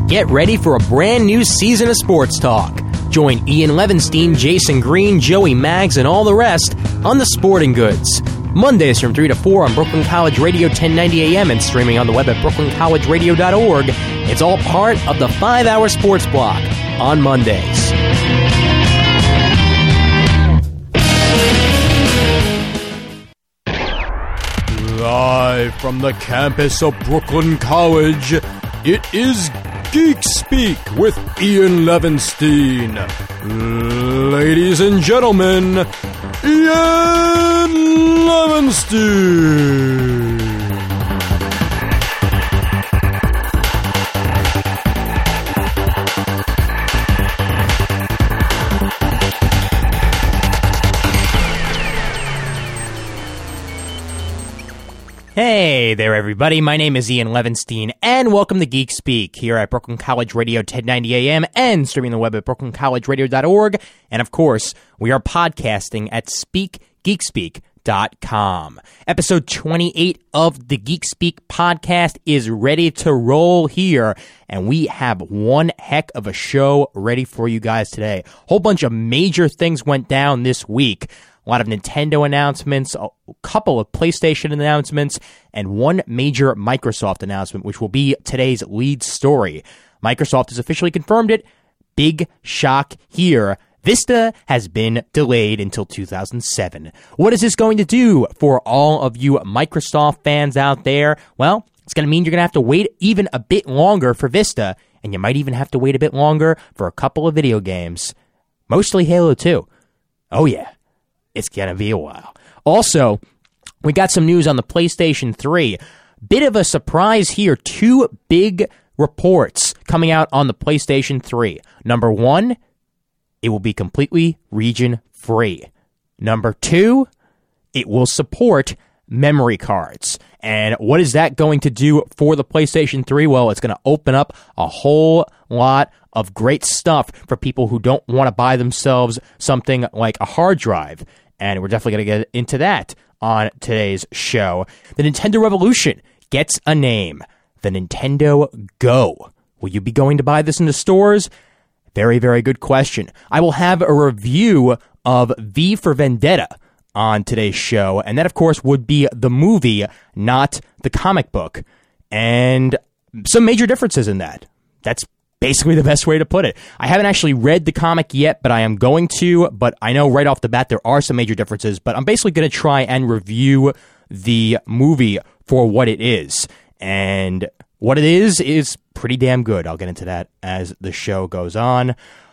Get ready for a brand new season of sports talk. Join Ian Levinstein, Jason Green, Joey Maggs, and all the rest on The Sporting Goods. Mondays from 3 to 4 on Brooklyn College Radio 1090 AM and streaming on the web at brooklyncollegeradio.org. It's all part of the 5-hour sports block on Mondays. Live from the campus of Brooklyn College, it is Geek Speak with Ian Levinstein. Ladies and gentlemen, Ian Levinstein. Hey there, everybody. My name is Ian Levinstein, and welcome to Geek Speak here at Brooklyn College Radio 1090 AM and streaming the web at brooklyncollegeradio.org. And, of course, we are podcasting at SpeakGeekSpeak.com. Episode 28 of the Geek Speak podcast is ready to roll here, and we have one heck of a show ready for you guys today. A whole bunch of major things went down this week. A lot of Nintendo announcements, a couple of PlayStation announcements, and one major Microsoft announcement, which will be today's lead story. Microsoft has officially confirmed it. Big shock here. Vista has been delayed until 2007. What is this going to do for all of you Microsoft fans out there? Well, it's going to mean you're going to have to wait even a bit longer for Vista, and you might even have to wait a bit longer for a couple of video games. Mostly Halo 2. Oh yeah. It's going to be a while. Also, we got some news on the PlayStation 3. Bit of a surprise here. Two big reports coming out on the PlayStation 3. Number one, it will be completely region-free. Number two, it will support memory cards. And what is that going to do for the PlayStation 3? Well, it's going to open up a whole lot of great stuff for people who don't want to buy themselves something like a hard drive. And we're definitely going to get into that on today's show. The Nintendo Revolution gets a name. The Nintendo Go. Will you be going to buy this in the stores? Very, very good question. I will have a review of V for Vendetta on today's show. And that, of course, would be the movie, not the comic book. And some major differences in that. That's basically the best way to put it. I haven't actually read the comic yet, but I am going to. But I know right off the bat there are some major differences. But I'm basically going to try and review the movie for what it is. And what it is pretty damn good. I'll get into that as the show goes on.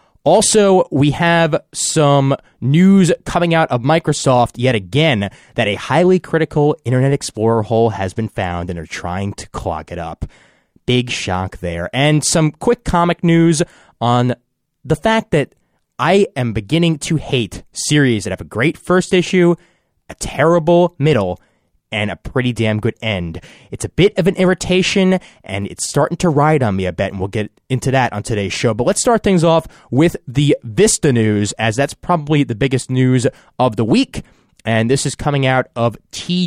Also, we have some news coming out of Microsoft yet again that a highly critical Internet Explorer hole has been found and are trying to clog it up. Big shock there. And some quick comic news on the fact that I am beginning to hate series that have a great first issue, a terrible middle, and a pretty damn good end. It's a bit of an irritation, and it's starting to ride on me a bit, and we'll get into that on today's show. But let's start things off with the Vista news, as that's probably the biggest news of the week. And this is coming out of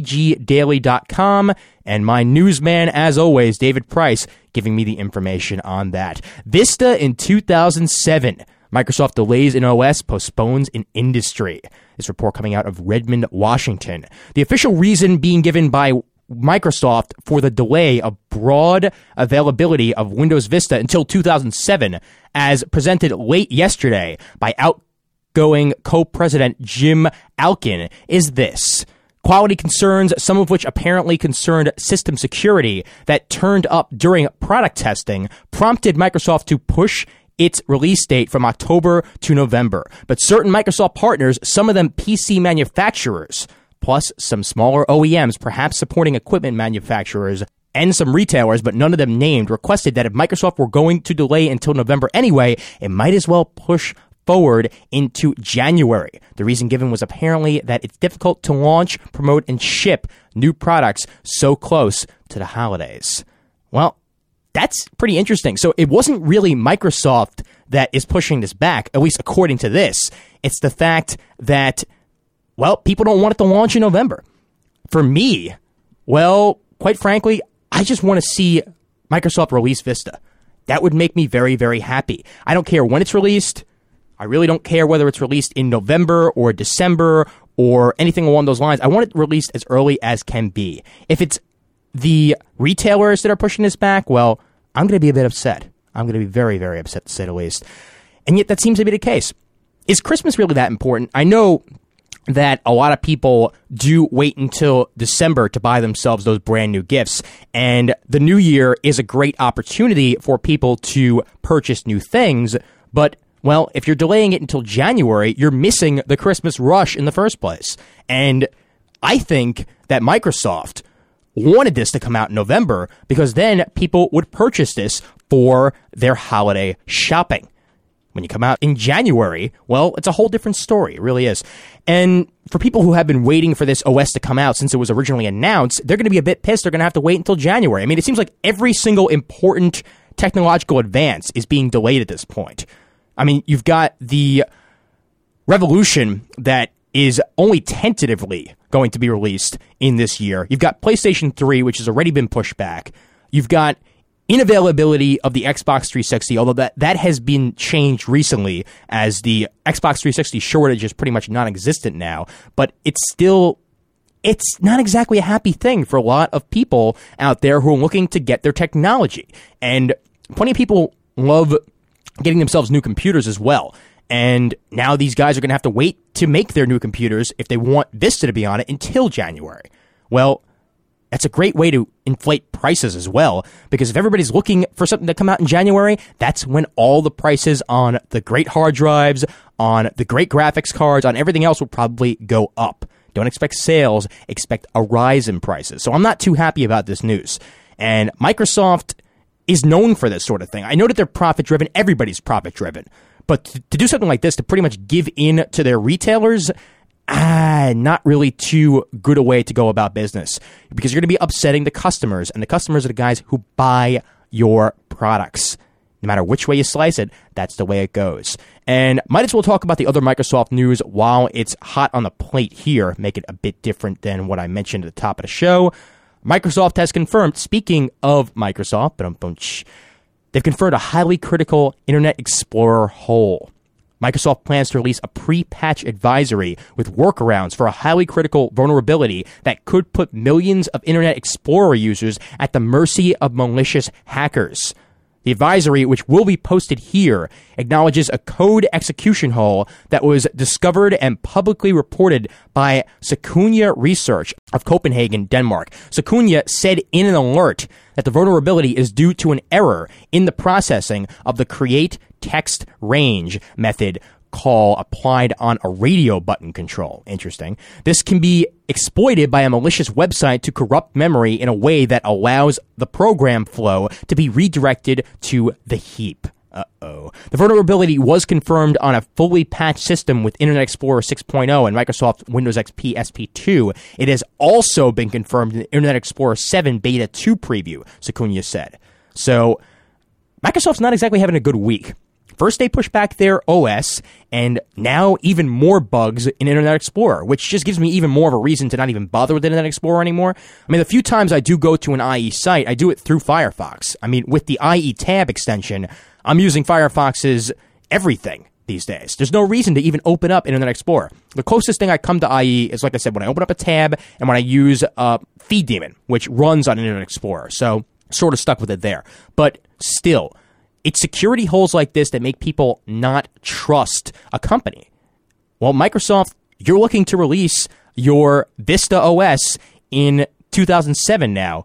tgdaily.com, and my newsman, as always, David Price, giving me the information on that. Vista in 2007. Microsoft delays in OS, postpones in industry. This report coming out of Redmond, Washington. The official reason being given by Microsoft for the delay of broad availability of Windows Vista until 2007, as presented late yesterday by outgoing co-president Jim Alkin, is this. Quality concerns, some of which apparently concerned system security that turned up during product testing, prompted Microsoft to push its release date from October to November. But certain Microsoft partners, some of them PC manufacturers, plus some smaller OEMs, perhaps supporting equipment manufacturers, and some retailers, but none of them named, requested that if Microsoft were going to delay until November anyway, it might as well push forward into January. The reason given was apparently that it's difficult to launch, promote, and ship new products so close to the holidays. Well, that's pretty interesting. So it wasn't really Microsoft that is pushing this back, at least according to this. It's the fact that, well, people don't want it to launch in November. For me, well, quite frankly, I just want to see Microsoft release Vista. that would make me very, very happy. I don't care when it's released. I really don't care whether it's released in November or December or anything along those lines. I want it released as early as can be. If it's the retailers that are pushing this back, well, I'm going to be a bit upset. I'm going to be very, very upset, to say the least. And yet that seems to be the case. Is Christmas really that important? I know that a lot of people do wait until December to buy themselves those brand new gifts. And the new year is a great opportunity for people to purchase new things. But, well, if you're delaying it until January, you're missing the Christmas rush in the first place. And I think that Microsoft wanted this to come out in November because then people would purchase this for their holiday shopping. When you come out in January, well, it's a whole different story. It really is. And for people who have been waiting for this OS to come out since it was originally announced, they're going to be a bit pissed. They're going to have to wait until January. I mean, it seems like every single important technological advance is being delayed at this point. I mean, you've got the Revolution that is only tentatively going to be released in this year. You've got PlayStation 3, which has already been pushed back. You've got inavailability of the Xbox 360, although that has been changed recently as the Xbox 360 shortage is pretty much non-existent now. But it's not exactly a happy thing for a lot of people out there who are looking to get their technology. And plenty of people love getting themselves new computers as well. And now these guys are going to have to wait to make their new computers if they want Vista to be on it until January. Well, that's a great way to inflate prices as well, because if everybody's looking for something to come out in January, that's when all the prices on the great hard drives, on the great graphics cards, on everything else will probably go up. Don't expect sales, expect a rise in prices. So I'm not too happy about this news. And Microsoft is known for this sort of thing. I know that they're profit-driven. Everybody's profit-driven. But to do something like this, to pretty much give in to their retailers, not really too good a way to go about business, because you're going to be upsetting the customers, and the customers are the guys who buy your products. No matter which way you slice it, that's the way it goes. And might as well talk about the other Microsoft news while it's hot on the plate here, make it a bit different than what I mentioned at the top of the show. Microsoft has confirmed, speaking of Microsoft, they've confirmed a highly critical Internet Explorer hole. Microsoft plans to release a pre-patch advisory with workarounds for a highly critical vulnerability that could put millions of Internet Explorer users at the mercy of malicious hackers. The advisory, which will be posted here, acknowledges a code execution hole that was discovered and publicly reported by Secunia Research of Copenhagen, Denmark. Secunia said in an alert that the vulnerability is due to an error in the processing of the create text range method call applied on a radio button control. Interesting. This can be exploited by a malicious website to corrupt memory in a way that allows the program flow to be redirected to the heap. Uh-oh. The vulnerability was confirmed on a fully patched system with Internet Explorer 6.0 and Microsoft Windows XP SP2. It has also been confirmed in the Internet Explorer 7 Beta 2 preview, Secunia said. So, Microsoft's not exactly having a good week. First, they pushed back their OS, and now even more bugs in Internet Explorer, which just gives me even more of a reason to not even bother with Internet Explorer anymore. I mean, the few times I do go to an IE site, I do it through Firefox. I mean, with the IE tab extension, I'm using Firefox's everything these days. There's no reason to even open up Internet Explorer. The closest thing I come to IE is, like I said, when I open up a tab and when I use FeedDemon, which runs on Internet Explorer. So, sort of stuck with it there. But still, it's security holes like this that make people not trust a company. Well, Microsoft, you're looking to release your Vista OS in 2007 now.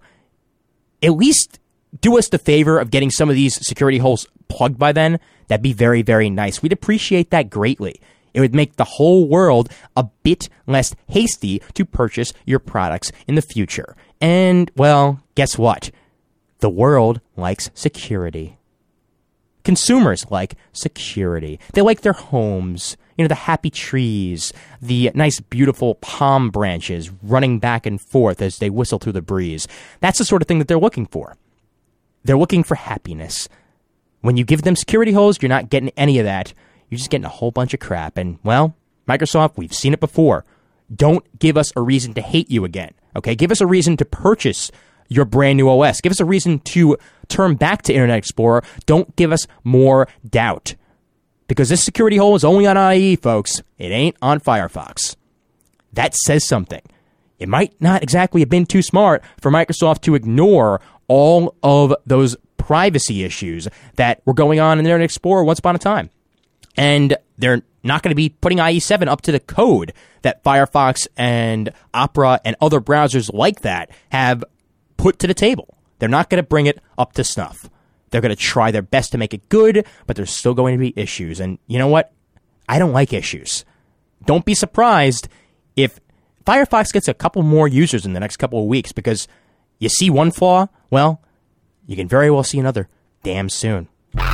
At least do us the favor of getting some of these security holes plugged by then. That'd be very, very nice. We'd appreciate that greatly. It would make the whole world a bit less hasty to purchase your products in the future. And, well, guess what? The world likes security. Consumers like security. They like their homes, you know, the happy trees, the nice, beautiful palm branches running back and forth as they whistle through the breeze. That's the sort of thing that they're looking for. They're looking for happiness. When you give them security holes, you're not getting any of that. You're just getting a whole bunch of crap. And, well, Microsoft, we've seen it before. Don't give us a reason to hate you again, okay? Give us a reason to purchase your brand new OS. Give us a reason to turn back to Internet Explorer. Don't give us more doubt. Because this security hole is only on IE, folks. It ain't on Firefox. That says something. It might not exactly have been too smart for Microsoft to ignore all of those privacy issues that were going on in Internet Explorer once upon a time. And they're not going to be putting IE7 up to the code that Firefox and Opera and other browsers like that have put to the table. They're not going to bring it up to snuff. They're going to try their best to make it good, but there's still going to be issues. And you know what? I don't like issues. Don't be surprised if Firefox gets a couple more users in the next couple of weeks, because you see one flaw, well, you can very well see another damn soon.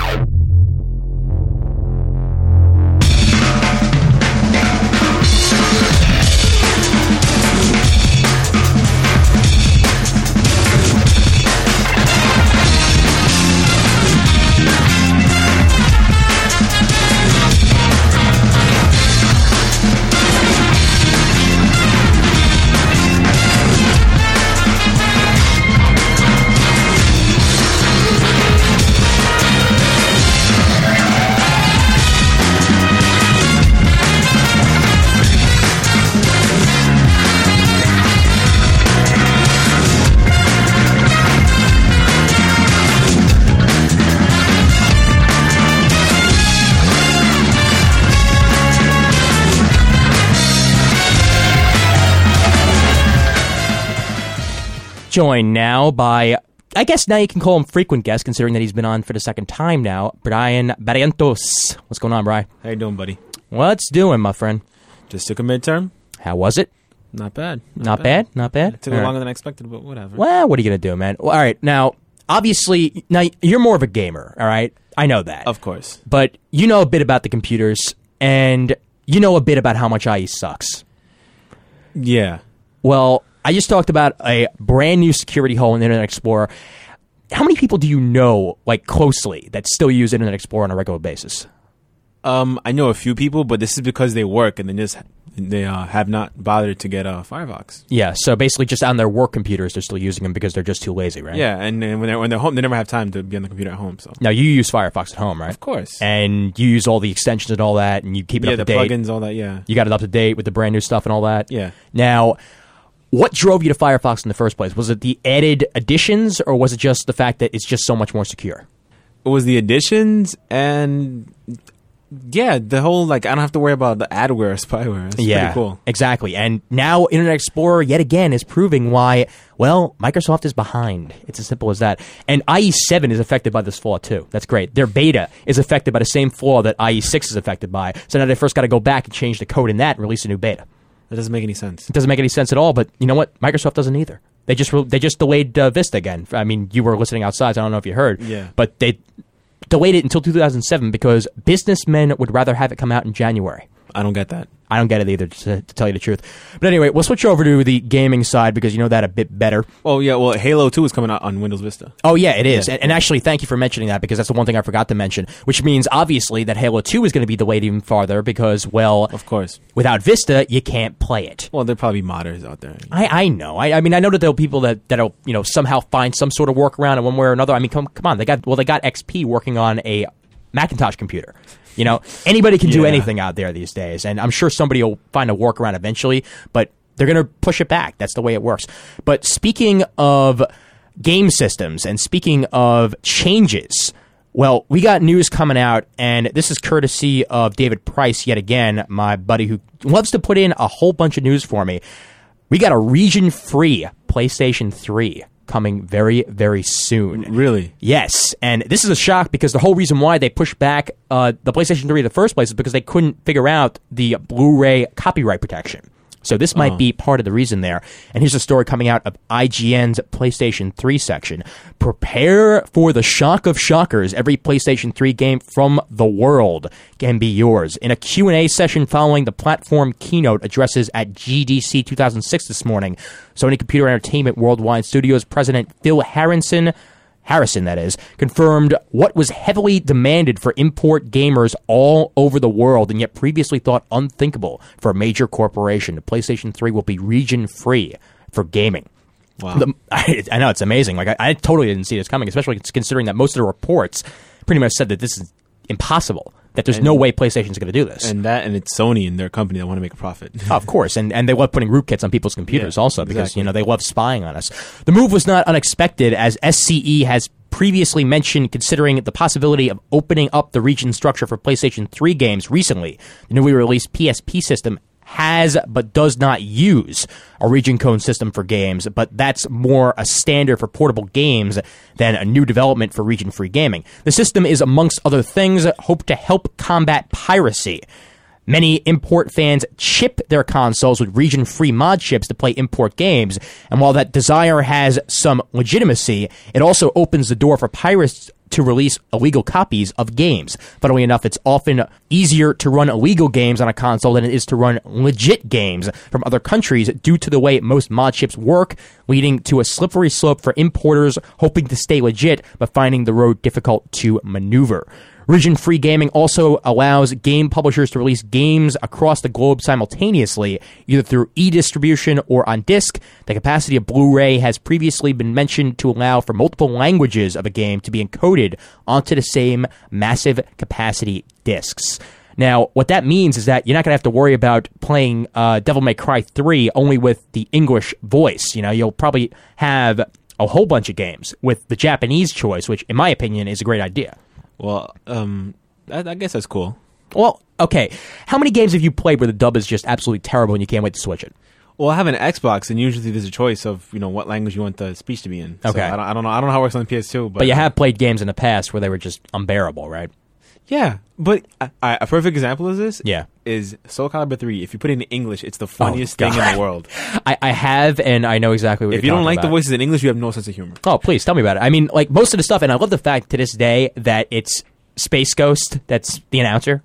Joined now by, I guess now you can call him frequent guest, considering that he's been on for the second time now, Brian Barrientos. What's going on, Brian? How you doing, buddy? What's doing, my friend? Just took a midterm. How was it? Not bad. Not bad? Not bad? It took longer than I expected, but whatever. Well, what are you going to do, man? Well, all right, now, obviously, now you're more of a gamer, all right? I know that. Of course. But you know a bit about the computers, and you know a bit about how much IE sucks. Yeah. Well, I just talked about a brand new security hole in Internet Explorer. How many people do you know, like, closely that still use Internet Explorer on a regular basis? I know a few people, but this is because they work and they have not bothered to get Firefox. Yeah, so basically just on their work computers, they're still using them because they're just too lazy, right? Yeah, and when they're home, they never have time to be on the computer at home. So now you use Firefox at home, right? Of course. And you use all the extensions and all that, and you keep it up to date. Yeah, the plugins, all that. Yeah, you got it up to date with the brand new stuff and all that. Yeah. Now, what drove you to Firefox in the first place? Was it the added additions, or was it just the fact that it's just so much more secure? It was the additions, and yeah, the whole, like, I don't have to worry about the adware or spyware. It's pretty cool. Exactly. And now Internet Explorer, yet again, is proving why, well, Microsoft is behind. It's as simple as that. And IE7 is affected by this flaw, too. That's great. Their beta is affected by the same flaw that IE6 is affected by. So now they first got to go back and change the code in that and release a new beta. That doesn't make any sense. It doesn't make any sense at all, but you know what? Microsoft doesn't either. They just delayed Vista again. I mean, you were listening outside, so I don't know if you heard. Yeah. But they delayed it until 2007 because businessmen would rather have it come out in January. I don't get that. I don't get it either, to tell you the truth. But anyway, we'll switch over to the gaming side because you know that a bit better. Oh, yeah. Well, Halo 2 is coming out on Windows Vista. Oh, yeah, it is. Yeah. And actually, thank you for mentioning that because that's the one thing I forgot to mention, which means, obviously, that Halo 2 is going to be delayed even farther because, well, of course, without Vista, you can't play it. Well, there'll probably be modders out there. I know. I mean, I know that there'll be people that'll, you know, somehow find some sort of workaround in one way or another. I mean, come on. They got XP working on a Macintosh computer. You know, anybody can do anything out there these days, and I'm sure somebody will find a workaround eventually, but they're going to push it back. That's the way it works. But speaking of game systems and speaking of changes, well, we got news coming out, and this is courtesy of David Price yet again, my buddy who loves to put in a whole bunch of news for me. We got a region-free PlayStation 3 coming very, very soon. Really? Yes. And this is a shock because the whole reason why they pushed back the PlayStation 3 in the first place is because they couldn't figure out the Blu-ray copyright protection. So this might be part of the reason there. And here's a story coming out of IGN's PlayStation 3 section. Prepare for the shock of shockers. Every PlayStation 3 game from the world can be yours. In a Q&A session following the platform keynote addresses at GDC 2006 this morning, Sony Computer Entertainment Worldwide Studios President Phil Harrison, that is, confirmed what was heavily demanded for import gamers all over the world and yet previously thought unthinkable for a major corporation. The PlayStation 3 will be region-free for gaming. Wow. I know, it's amazing. Like, I totally didn't see this coming, especially considering that most of the reports pretty much said that this is impossible, that there's no way PlayStation's going to do this. And it's Sony and their company that want to make a profit. Oh, of course. And they love putting rootkits on people's computers also because, exactly. they love spying on us. The move was not unexpected, as SCE has previously mentioned considering the possibility of opening up the region structure for PlayStation 3 games recently. The newly released PSP system has but does not use a region code system for games, but that's more a standard for portable games than a new development for region-free gaming. The system is, amongst other things, hoped to help combat piracy. Many import fans chip their consoles with region-free mod chips to play import games, and while that desire has some legitimacy, it also opens the door for pirates to release illegal copies of games. Funnily enough, it's often easier to run illegal games on a console than it is to run legit games from other countries due to the way most mod chips work, leading to a slippery slope for importers hoping to stay legit but finding the road difficult to maneuver. Region-free gaming also allows game publishers to release games across the globe simultaneously, either through e-distribution or on disc. The capacity of Blu-ray has previously been mentioned to allow for multiple languages of a game to be encoded onto the same massive capacity discs. Now, what that means is that you're not going to have to worry about playing Devil May Cry 3 only with the English voice. You'll probably have a whole bunch of games with the Japanese choice, which, in my opinion, is a great idea. Well, I guess that's cool. Well, okay. How many games have you played where the dub is just absolutely terrible and you can't wait to switch it? Well, I have an Xbox, and usually there's a choice of what language you want the speech to be in. Okay. So I don't know how it works on the PS2, but you have played games in the past where they were just unbearable, right? Yeah, but a perfect example of this is Soul Calibur 3. If you put it in English, it's the funniest thing in the world. I have, and I know exactly what you're talking about. If you don't like the voices in English, you have no sense of humor. Oh, please, tell me about it. I mean, like, most of the stuff, and I love the fact to this day that it's Space Ghost that's the announcer.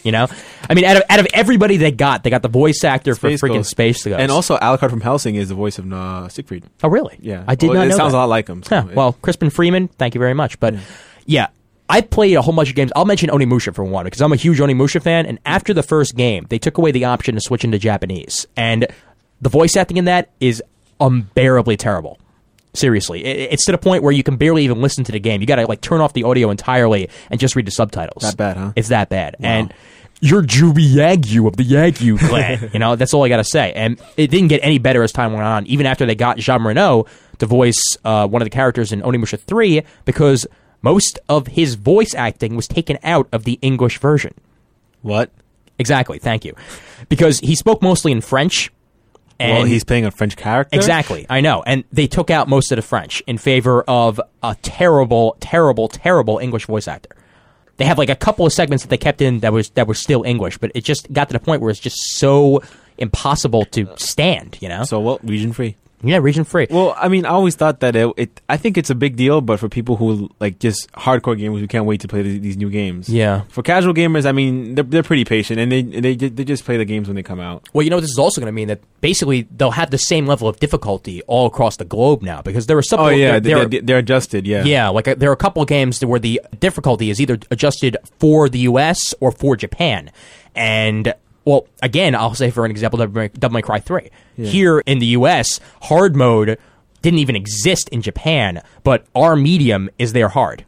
I mean, out of everybody they got the voice actor for freaking Space Ghost. And also Alucard from Hellsing is the voice of Siegfried. Oh, really? Yeah. I did not know it sounds that. a lot like him. So well, Crispin Freeman, thank you very much. But, yeah. I played a whole bunch of games. I'll mention Onimusha for one, because I'm a huge Onimusha fan, and after the first game, they took away the option to switch into Japanese. And the voice acting in that is unbearably terrible. Seriously. It's to the point where you can barely even listen to the game. You gotta, turn off the audio entirely and just read the subtitles. That bad, huh? It's that bad. Wow. And you're Jubi Yagyu of the Yagyu clan. That's all I gotta say. And it didn't get any better as time went on, even after they got Jean Reno to voice one of the characters in Onimusha 3, because most of his voice acting was taken out of the English version. What? Exactly, thank you. Because he spoke mostly in French. And he's playing a French character? Exactly, I know. And they took out most of the French in favor of a terrible, terrible, terrible English voice actor. They have a couple of segments that they kept in that were still English, but it just got to the point where it's just so impossible to stand, So what? Region free? Yeah, region free. Well, I mean, I always thought that I think it's a big deal, but for people who just hardcore gamers who can't wait to play these new games. Yeah. For casual gamers, I mean, they're pretty patient, and they just play the games when they come out. Well, this is also going to mean that basically they'll have the same level of difficulty all across the globe now, because there are some. Oh yeah, they're adjusted. Yeah. Yeah, there are a couple of games where the difficulty is either adjusted for the US or for Japan, and. Well, again, I'll say for an example, Devil May Cry 3. Yeah. Here in the U.S., hard mode didn't even exist in Japan, but our medium is their hard.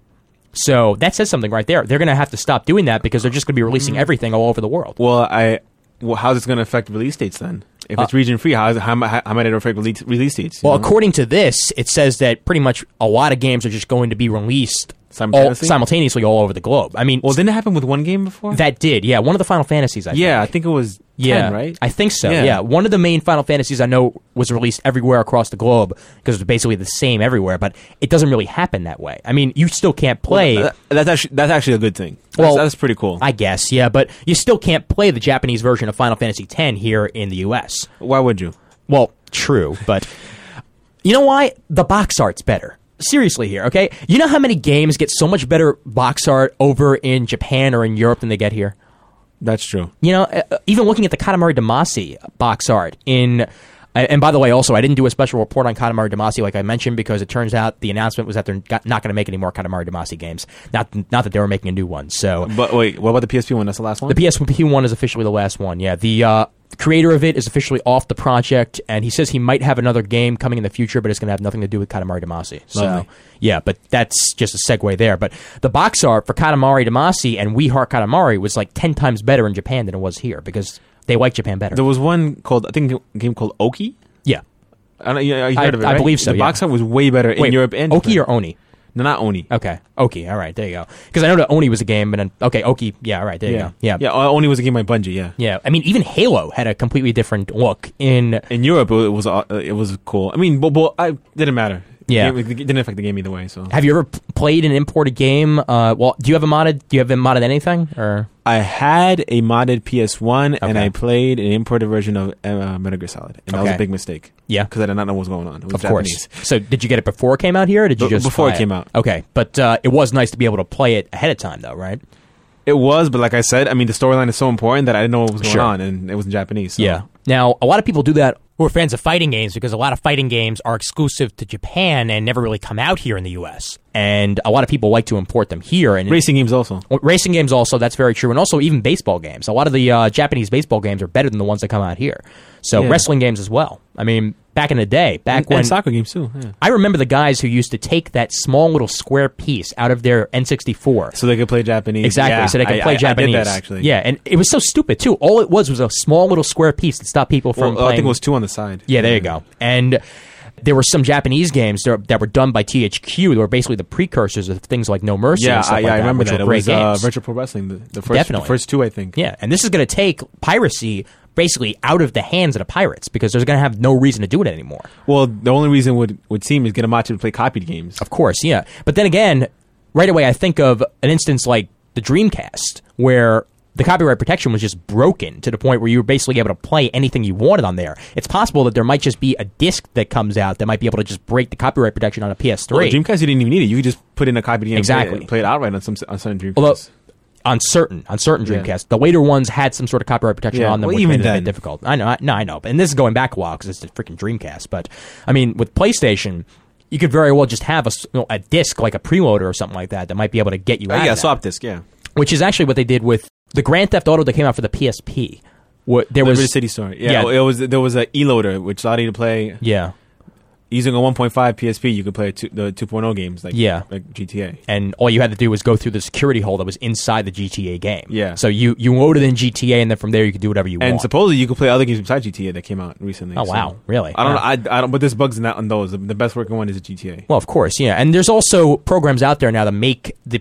So that says something right there. They're going to have to stop doing that because they're just going to be releasing everything all over the world. Well, how's this going to affect release dates then? If it's region free, how might it affect release dates? Well, according to this, it says that pretty much a lot of games are just going to be released simultaneously all over the globe. I mean, didn't it happen with one game before? That did, yeah. One of the Final Fantasies, I think. Yeah, I think it was 10, right? I think so, yeah. One of the main Final Fantasies I know was released everywhere across the globe because it was basically the same everywhere, but it doesn't really happen that way. I mean, you still can't play... Well, that's actually a good thing. That's pretty cool. I guess, yeah, but you still can't play the Japanese version of Final Fantasy X here in the U.S. Why would you? Well, true, but... You know why? The box art's better. Seriously here, okay? You know how many games get so much better box art over in Japan or in Europe than they get here? That's true. Even looking at the Katamari Damacy box art in And by the way, also, I didn't do a special report on Katamari Damacy like I mentioned because it turns out the announcement was that they're not going to make any more Katamari Damacy games. Not that they were making a new one. So, but wait, what about the PSP one? That's the last one? The PSP one is officially the last one, yeah. The creator of it is officially off the project, and he says he might have another game coming in the future, but it's going to have nothing to do with Katamari Damacy. So, yeah, but that's just a segue there. But the box art for Katamari Damacy and We Heart Katamari was like 10 times better in Japan than it was here because they like Japan better. There was one called, I think, a game called Oki? Yeah. You heard of it, right? I believe so, The box art was way better in Europe and Oki Japan. or Oni? No, not Oni. Okay. Oki. All right. There you go. Because I know that Oni was a game, and then okay, Oki. Yeah. All right. There you go. Yeah. Yeah. Oni was a game by Bungie. Yeah. Yeah. I mean, even Halo had a completely different look in Europe. It was cool. I mean, but I didn't matter. Yeah. It didn't affect the game either way. So, have you ever played an imported game? Do you have modded anything or? I had a modded PS1 and I played an imported version of Metal Gear Solid, and that was a big mistake. Yeah, because I did not know what was going on. It was of Japanese. course. So, did you get it before it came out here, or did you just before it came out? Okay, but it was nice to be able to play it ahead of time, though, right? It was, but like I said, I mean, the storyline is so important that I didn't know what was going on, and it was in Japanese. So. Yeah. Now, a lot of people do that who are fans of fighting games because a lot of fighting games are exclusive to Japan and never really come out here in the U.S. And a lot of people like to import them here. And racing games also. Racing games also, that's very true. And also even baseball games. A lot of the Japanese baseball games are better than the ones that come out here. So wrestling games as well. I mean, back in the day, when soccer games too. Yeah. I remember the guys who used to take that small little square piece out of their N64 so they could play Japanese. Exactly, yeah, so they could play Japanese. I did that actually. Yeah, and it was so stupid too. All it was a small little square piece to stop people from playing. I think it was 2 on the side. Yeah, there you go. And there were some Japanese games that were done by THQ that were basically the precursors of things like No Mercy. and stuff like I remember that. It was Virtual Pro Wrestling, the first 2, I think. Yeah, and this is going to take piracy basically out of the hands of the pirates because they're going to have no reason to do it anymore. Well, the only reason would seem is get a match to play copied games. Of course, yeah. But then again, right away I think of an instance like the Dreamcast where the copyright protection was just broken to the point where you were basically able to play anything you wanted on there. It's possible that there might just be a disc that comes out that might be able to just break the copyright protection on a PS3. Well, Dreamcast, you didn't even need it. You could just put in a copied game and play it outright on certain Dreamcasts. Although, on certain Dreamcasts, the later ones had some sort of copyright protection on them, which made it a bit difficult. I know. And this is going back a while because it's the freaking Dreamcast. But I mean, with PlayStation, you could very well just have a disc like a preloader or something like that might be able to get you out. Yeah, swap disc. Yeah, which is actually what they did with the Grand Theft Auto that came out for the PSP. There was a City Story. Yeah, there was a e-loader which allowed you to play. Yeah. Using a 1.5 PSP, you could play the 2.0 games like GTA. And all you had to do was go through the security hole that was inside the GTA game. Yeah. So you loaded in GTA, and then from there you could do whatever you want. And supposedly you could play other games besides GTA that came out recently. Oh, wow. Really? I don't know. I don't. But there's bugs on those. The best working one is a GTA. Well, of course, yeah. And there's also programs out there now that make the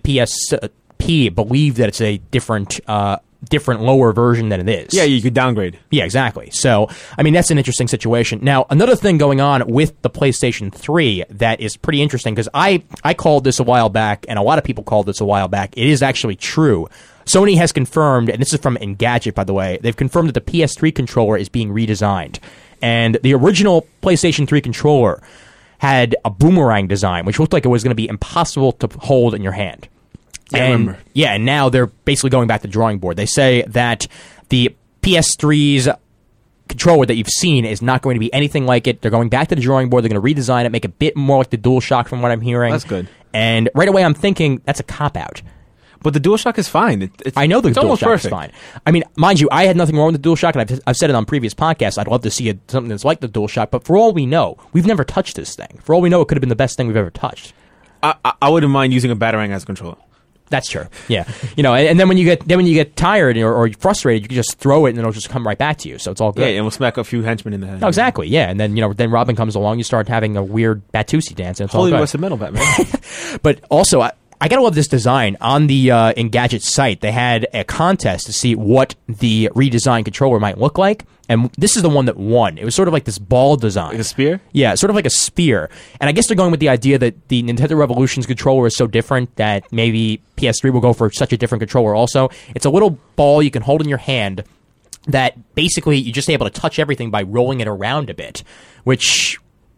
PSP believe that it's a different lower version than it is. Yeah, you could downgrade. Yeah, exactly. So, I mean, that's an interesting situation. Now, another thing going on with the PlayStation 3 that is pretty interesting, because I called this a while back, and a lot of people called this a while back. It is actually true. Sony has confirmed, and this is from Engadget, by the way, they've confirmed that the PS3 controller is being redesigned. And the original PlayStation 3 controller had a boomerang design, which looked like it was going to be impossible to hold in your hand. Yeah, I remember. Yeah, and now they're basically going back to the drawing board. They say that the PS3's controller that you've seen is not going to be anything like it. They're going back to the drawing board. They're going to redesign it, make it a bit more like the DualShock from what I'm hearing. That's good. And right away I'm thinking that's a cop-out. But the DualShock is fine. I know the DualShock is fine. I mean, mind you, I had nothing wrong with the DualShock, and I've said it on previous podcasts. I'd love to see something that's like the DualShock, but for all we know, we've never touched this thing. For all we know, it could have been the best thing we've ever touched. I wouldn't mind using a Batarang as a controller. That's true. Yeah, and then when you get tired or frustrated, you can just throw it and it'll just come right back to you. So it's all good. Yeah, and we'll smack a few henchmen in the head. Oh, exactly. Yeah, and then then Robin comes along, you start having a weird Batusi dance, and it's Holy all good. Rusted Metal Batman. But also, I gotta love this design. On the Engadget site, they had a contest to see what the redesigned controller might look like. And this is the one that won. It was sort of like this ball design. Like a spear? Yeah, sort of like a spear. And I guess they're going with the idea that the Nintendo Revolution's controller is so different that maybe PS3 will go for such a different controller also. It's a little ball you can hold in your hand that basically you're just able to touch everything by rolling it around a bit, which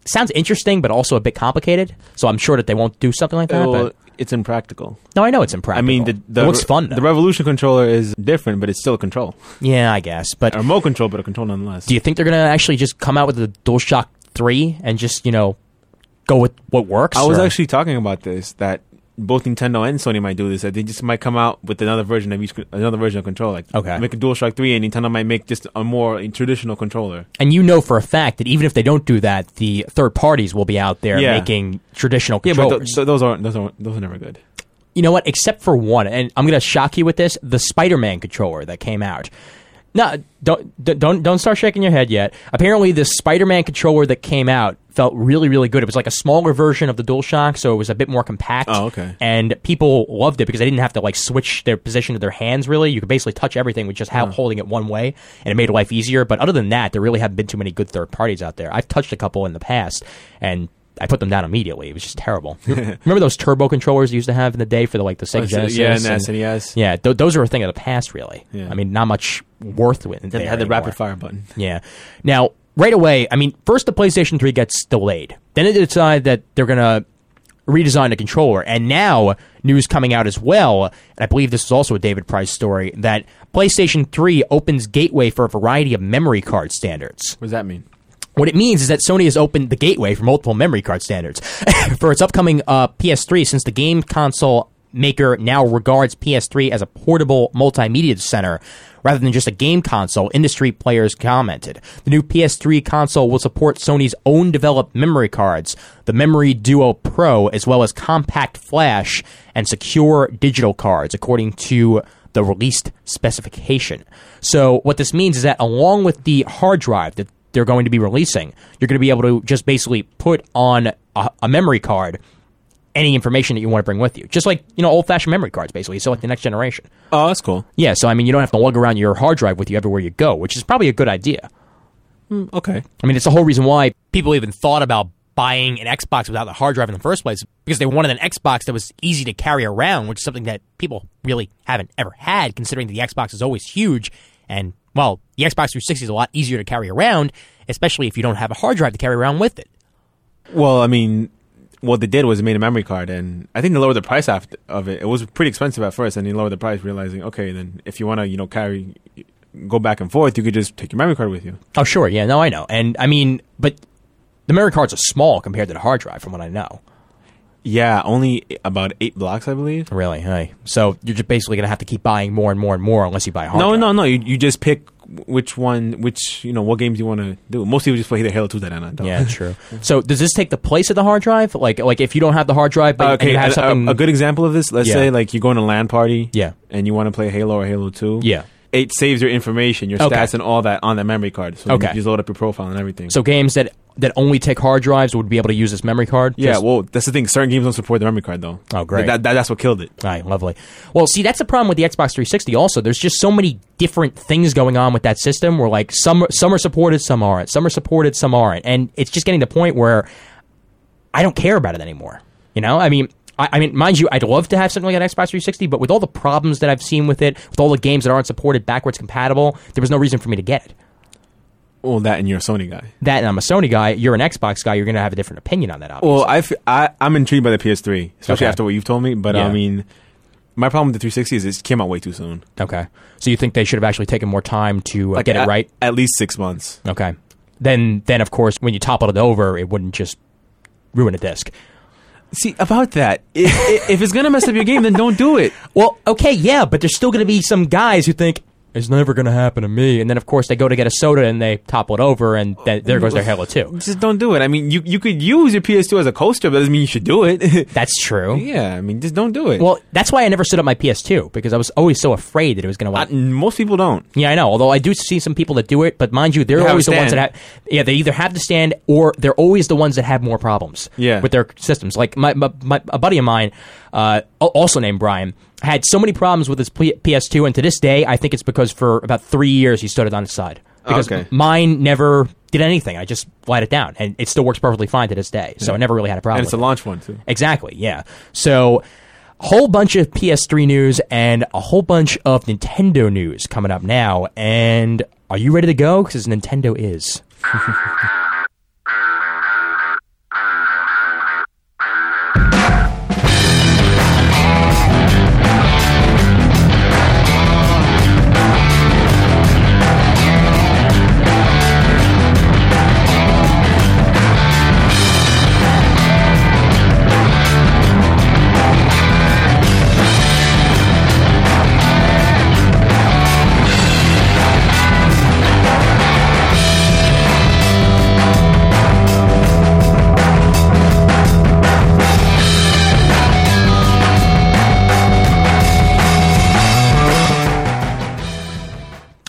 sounds interesting, but also a bit complicated. So I'm sure that they won't do something like that. But it's impractical. No, I know it's impractical. I mean, it looks fun, though. The Revolution controller is different, but it's still a control. Yeah, I guess. But a remote control, but a control nonetheless. Do you think they're going to actually just come out with the DualShock 3 and just, go with what works? I was actually talking about this, that both Nintendo and Sony might do this. That they just might come out with another version of controller. Like, make a DualShock 3, and Nintendo might make just a more traditional controller. And you know for a fact that even if they don't do that, the third parties will be out there making traditional controllers. Yeah, but those are never good. You know what? Except for one, and I'm going to shock you with this: the Spider-Man controller that came out. No, don't start shaking your head yet. Apparently, this Spider-Man controller that came out felt really, really good. It was like a smaller version of the DualShock, so it was a bit more compact. Oh, okay. And people loved it because they didn't have to switch their position of their hands. Really, you could basically touch everything with just holding it one way, and it made life easier. But other than that, there really haven't been too many good third parties out there. I've touched a couple in the past, and I put them down immediately. It was just terrible. Remember those turbo controllers you used to have in the day for the Sega Genesis? Yeah, and the SNES. Yeah, those are a thing of the past, really. Yeah. I mean, not much worth with it. They had the rapid fire button. Yeah. Now, right away, I mean, first the PlayStation 3 gets delayed. Then they decide that they're going to redesign the controller. And now, news coming out as well, and I believe this is also a David Price story, that PlayStation 3 opens gateway for a variety of memory card standards. What does that mean? What it means is that Sony has opened the gateway for multiple memory card standards for its upcoming PS3, since the game console maker now regards PS3 as a portable multimedia center rather than just a game console. Industry players commented. The new PS3 console will support Sony's own developed memory cards, the Memory Duo Pro, as well as compact flash and secure digital cards, according to the released specification. So what this means is that along with the hard drive that they're going to be releasing, you're going to be able to just basically put on a memory card any information that you want to bring with you. Just like, old-fashioned memory cards, basically. So like the next generation. Oh, that's cool. Yeah, so I mean, you don't have to lug around your hard drive with you everywhere you go, which is probably a good idea. Okay. I mean, it's the whole reason why people even thought about buying an Xbox without the hard drive in the first place, because they wanted an Xbox that was easy to carry around, which is something that people really haven't ever had, considering that the Xbox is always huge. And, well, the Xbox 360 is a lot easier to carry around, especially if you don't have a hard drive to carry around with it. Well, I mean, what they did was they made a memory card, and I think they lowered the price of it. It was pretty expensive at first, and they lowered the price, realizing, okay, then if you want to, go back and forth, you could just take your memory card with you. Oh, sure. Yeah, no, I know. And, I mean, but the memory cards are small compared to the hard drive, from what I know. Yeah, only about 8 blocks, I believe. Really? Hey. So you're just basically going to have to keep buying more and more and more unless you buy a hard drive. No. You just pick what games you want to do. Most people just play either Halo 2 that I don't. Yeah, true. So does this take the place of the hard drive? Like if you don't have the hard drive, but you have something... A good example of this, let's say like you go in a LAN party and you want to play Halo or Halo 2. Yeah. It saves your information, your stats and all that on that memory card. So you just load up your profile and everything. So games that only take hard drives would be able to use this memory card? Yeah, well, that's the thing. Certain games don't support the memory card, though. Oh, great. That's what killed it. All right, lovely. Well, see, that's the problem with the Xbox 360 also. There's just so many different things going on with that system where, like, some are supported, some aren't. Some are supported, some aren't. And it's just getting to the point where I don't care about it anymore. I mean, mind you, I'd love to have something like an Xbox 360, but with all the problems that I've seen with it, with all the games that aren't supported backwards compatible, there was no reason for me to get it. Well, that and you're a Sony guy. That and I'm a Sony guy. You're an Xbox guy. You're going to have a different opinion on that, obviously. Well, I'm intrigued by the PS3, especially after what you've told me. But, I mean, my problem with the 360 is it came out way too soon. Okay. So you think they should have actually taken more time to get it right? At least 6 months. Okay. Then, of course, when you toppled it over, it wouldn't just ruin a disc. See, about that, if it's going to mess up your game, then don't do it. Well, okay, yeah, but there's still going to be some guys who think, it's never going to happen to me. And then, of course, they go to get a soda and they topple it over, and then there goes their Halo 2. Just don't do it. I mean, you could use your PS2 as a coaster, but that doesn't mean you should do it. That's true. Yeah, I mean, just don't do it. Well, that's why I never set up my PS2, because I was always so afraid that it was going to... Most people don't. Yeah, I know. Although I do see some people that do it, but mind you, they're always the ones that have... Yeah, they either have the stand, or they're always the ones that have more problems with their systems. Like, a buddy of mine, also named Brian, had so many problems with his PS2, and to this day, I think it's because for about 3 years he stood it on its side. Because mine never did anything. I just lied it down, and it still works perfectly fine to this day. So I never really had a problem. And it's a launch one, too. Exactly, yeah. So, a whole bunch of PS3 news and a whole bunch of Nintendo news coming up now. And are you ready to go? Because Nintendo is.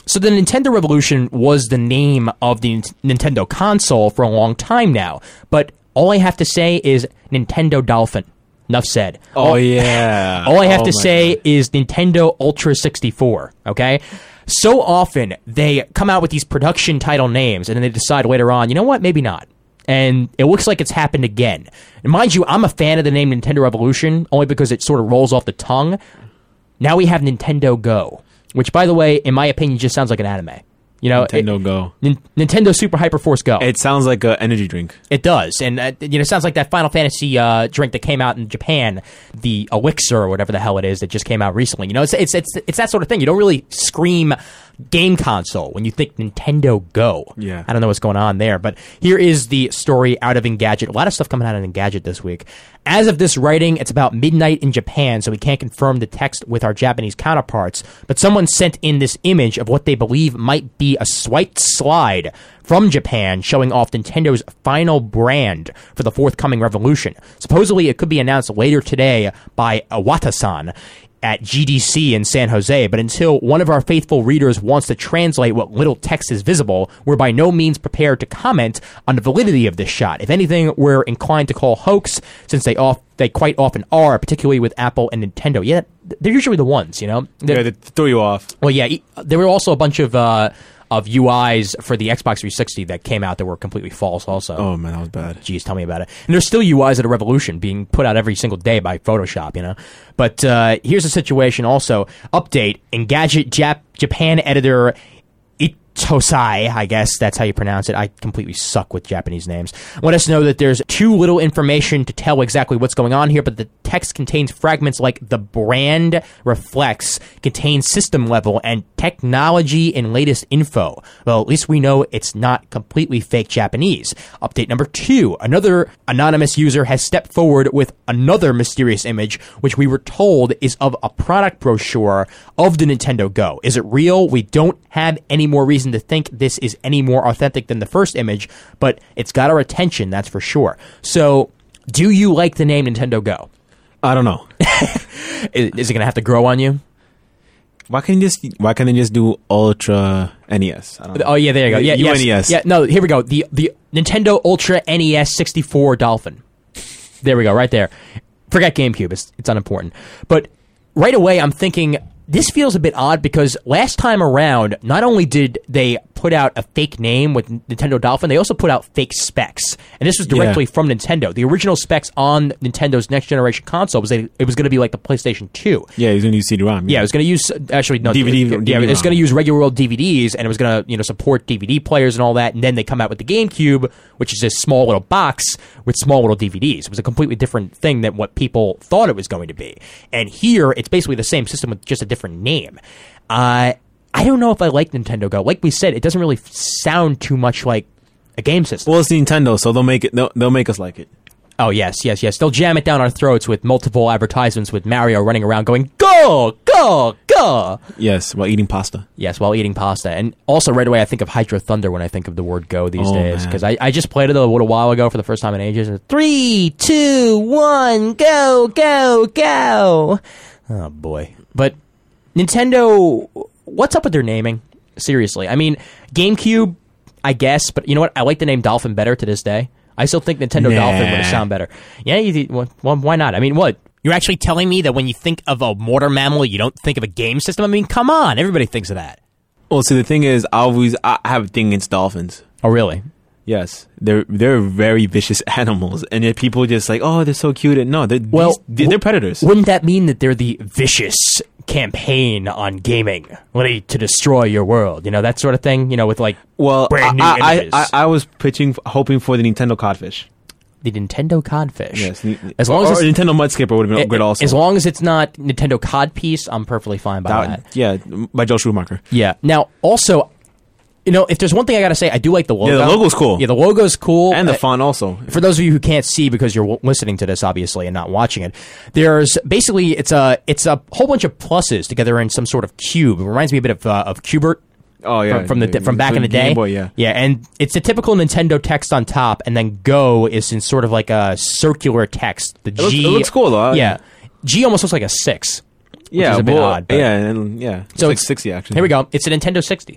So the Nintendo Revolution was the name of the Nintendo console for a long time now. But all I have to say is Nintendo Dolphin. Enough said. Oh, yeah. All I have to say is Nintendo Ultra 64, okay? So often they come out with these production title names and then they decide later on, you know what, maybe not. And it looks like it's happened again. And mind you, I'm a fan of the name Nintendo Revolution only because it sort of rolls off the tongue. Now we have Nintendo Go, which, by the way, in my opinion, just sounds like an anime. You know, Nintendo Go. Nintendo Super Hyper Force Go. It sounds like an energy drink. It does, and it sounds like that Final Fantasy drink that came out in Japan, the Elixir or whatever the hell it is that just came out recently. You know, it's that sort of thing. You don't really scream game console when you think Nintendo Go. Yeah. I don't know what's going on there, but here is the story out of Engadget. A lot of stuff coming out of Engadget this week. As of this writing, it's about midnight in Japan, so we can't confirm the text with our Japanese counterparts, but someone sent in this image of what they believe might be a swiped slide from Japan showing off Nintendo's final brand for the forthcoming revolution. Supposedly, it could be announced later today by Iwata-san at GDC in San Jose, but until one of our faithful readers wants to translate what little text is visible, we're by no means prepared to comment on the validity of this shot. If anything, we're inclined to call hoax, since they quite often are, particularly with Apple and Nintendo. Yeah, they're usually the ones, you know? They throw you off. Well, yeah, there were also a bunch of UIs for the Xbox 360 that came out that were completely false also. Oh, man, that was bad. Jeez, tell me about it. And there's still UIs at a Revolution being put out every single day by Photoshop, you know? But here's the situation also. Update, Engadget Japan editor Tosai, I guess that's how you pronounce it. I completely suck with Japanese names. Let us know that there's too little information to tell exactly what's going on here, but the text contains fragments like the brand reflects, contains system level, and technology and latest info. Well, at least we know it's not completely fake Japanese. Update number 2. Another anonymous user has stepped forward with another mysterious image, which we were told is of a product brochure of the Nintendo Go. Is it real? We don't have any more reason to think this is any more authentic than the first image, but it's got our attention, that's for sure. So, do you like the name Nintendo Go? I don't know. Is it going to have to grow on you? Why can't they just do Ultra NES? I don't know. Oh yeah, there you go. Yeah, UNES. Yes. Yeah, no, here we go. The Nintendo Ultra NES 64 Dolphin. There we go, right there. Forget GameCube. It's unimportant. But right away, I'm thinking this feels a bit odd because last time around, not only did they put out a fake name with Nintendo Dolphin, they also put out fake specs. And this was directly from Nintendo. The original specs on Nintendo's next generation console was that it was going to be like the PlayStation 2. Yeah, it was going to use CD-ROM. Yeah, it was going to use DVD. Yeah, it was going to use regular old DVDs, and it was going to support DVD players and all that. And then they come out with the GameCube, which is this small little box with small little DVDs. It was a completely different thing than what people thought it was going to be. And here, it's basically the same system with just a different name. I don't know if I like Nintendo Go. Like we said, it doesn't really sound too much like a game system. Well, it's Nintendo, so they'll make us like it. Oh, yes. They'll jam it down our throats with multiple advertisements with Mario running around going, go, go, go. Yes, while eating pasta. Yes, while eating pasta. And also right away I think of Hydro Thunder when I think of the word go these days. Because I just played it a little while ago for the first time in ages. 3, 2, 1, go, go, go. Oh, boy. But Nintendo, what's up with their naming? Seriously. I mean, GameCube, I guess, but you know what? I like the name Dolphin better to this day. I still think Nintendo Dolphin would sound better. Yeah, well, why not? I mean, what? You're actually telling me that when you think of a water mammal, you don't think of a game system? I mean, come on. Everybody thinks of that. Well, see, the thing is, I have a thing against dolphins. Oh, really? Yes, they're very vicious animals, and yet people just like, oh, they're so cute. And no, they're predators. Wouldn't that mean that they're the vicious campaign on gaming, ready to destroy your world? You know, that sort of thing. You know, with like brand new images. I was hoping for the Nintendo Codfish. The Nintendo Codfish. Yes, as long as Nintendo Mudskipper would have been good also. As long as it's not Nintendo Codpiece, I'm perfectly fine by that. Yeah, by Joe Schumacher. Yeah. Now, also, you know, if there's one thing I got to say, I do like the logo. Yeah, the logo's cool. Yeah, the logo's cool. And the font also. For those of you who can't see because you're listening to this, obviously, and not watching it, there's basically, it's a whole bunch of pluses together in some sort of cube. It reminds me a bit of Qbert. Oh yeah, from back in the day. Game Boy, yeah, and it's the typical Nintendo text on top, and then Go is in sort of like a circular text. The G, it looks cool though. Yeah, G almost looks like a 6. Yeah, which is a bit odd. Yeah, it's so like 60 actually. Here we go. It's a Nintendo 60.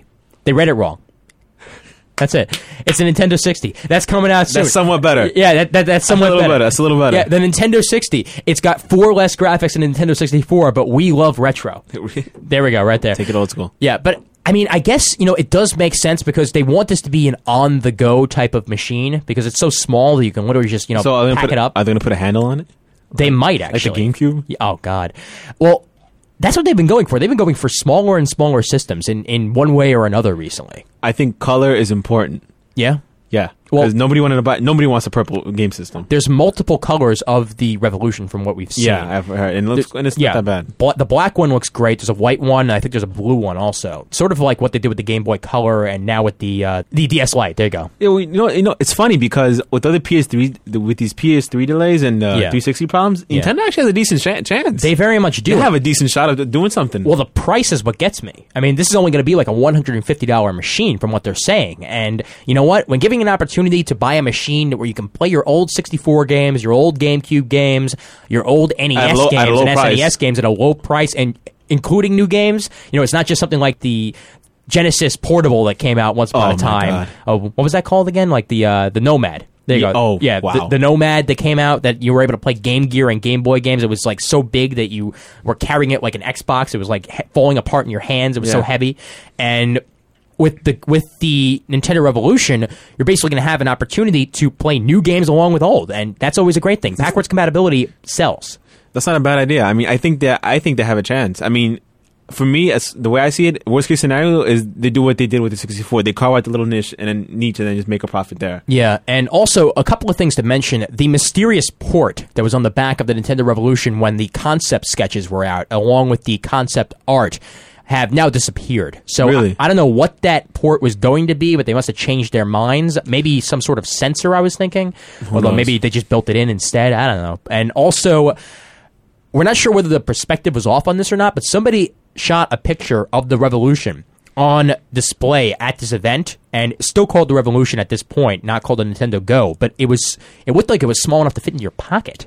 They read it wrong. That's it. It's a Nintendo 60. That's coming out soon. That's somewhat better. Yeah, that's somewhat better. That's a little better. Yeah, the Nintendo 60. It's got 4 less graphics than Nintendo 64, but we love retro. There we go, right there. Take it old school. Yeah, but I mean, I guess, it does make sense because they want this to be an on-the-go type of machine because it's so small that you can literally just, pack it up. Are they going to put a handle on it? They might, actually. Like the GameCube? Oh, God. Well, that's what they've been going for. They've been going for smaller and smaller systems in one way or another recently. I think color is important. Yeah? Yeah. Well, Because nobody wants a purple game system. there's multiple colors of the Revolution from what we've seen. Yeah, I've heard. And it's not that bad. The black one looks great. There's a white one. And I think there's a blue one also. Sort of like what they did with the Game Boy Color and now with the DS Lite. There you go. Yeah, it's funny because with other PS3, with these PS3 delays and 360 problems, Nintendo actually has a decent chance. They very much do. They have a decent shot of doing something. Well, the price is what gets me. I mean, this is only going to be like a $150 machine from what they're saying. And you know what? When giving an opportunity to buy a machine where you can play your old 64 games, your old GameCube games, your old NES games and SNES games at a low price, and including new games, it's not just something like the Genesis Portable that came out once upon a time. What was that called again? Like the Nomad. There you go. Oh, yeah. Wow. The Nomad that came out that you were able to play Game Gear and Game Boy games. It was like so big that you were carrying it like an Xbox. It was like falling apart in your hands. It was so heavy. And with the Nintendo Revolution, you're basically going to have an opportunity to play new games along with old, and that's always a great thing. Backwards compatibility sells. That's not a bad idea. I mean, I think they have a chance. I mean, for me, as the way I see it, worst case scenario is they do what they did with the 64. They carve out the little niche and then just make a profit there. Yeah, and also a couple of things to mention. The mysterious port that was on the back of the Nintendo Revolution when the concept sketches were out, along with the concept art, have now disappeared. So really? I don't know what that port was going to be, but they must have changed their minds. Maybe some sort of sensor, I was thinking. Although maybe they just built it in instead. I don't know. And also, we're not sure whether the perspective was off on this or not, but somebody shot a picture of the Revolution on display at this event, and it's still called the Revolution at this point, not called the Nintendo Go, but it looked like it was small enough to fit in your pocket.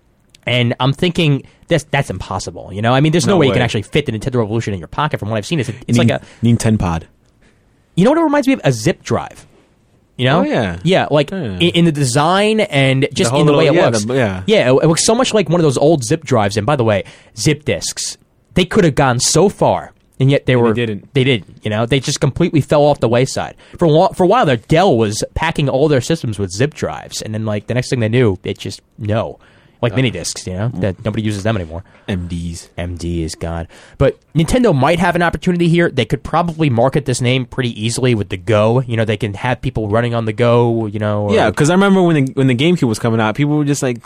And I'm thinking that's impossible. I mean, there's no way you can actually fit the Nintendo Revolution in your pocket. From what I've seen, it's like a Nintendo Pod. You know what it reminds me of? A zip drive. Oh yeah, yeah, like in the design and just in the way it looks. It looks so much like one of those old zip drives. And by the way, zip disks, they could have gone so far, and yet they didn't. They didn't. They just completely fell off the wayside. For a while there, Dell was packing all their systems with zip drives, and then like the next thing they knew, it just like mini discs, that nobody uses them anymore. MDs, God. But Nintendo might have an opportunity here. They could probably market this name pretty easily with the Go. They can have people running on the Go, Yeah, because I remember when the GameCube was coming out, people were just like,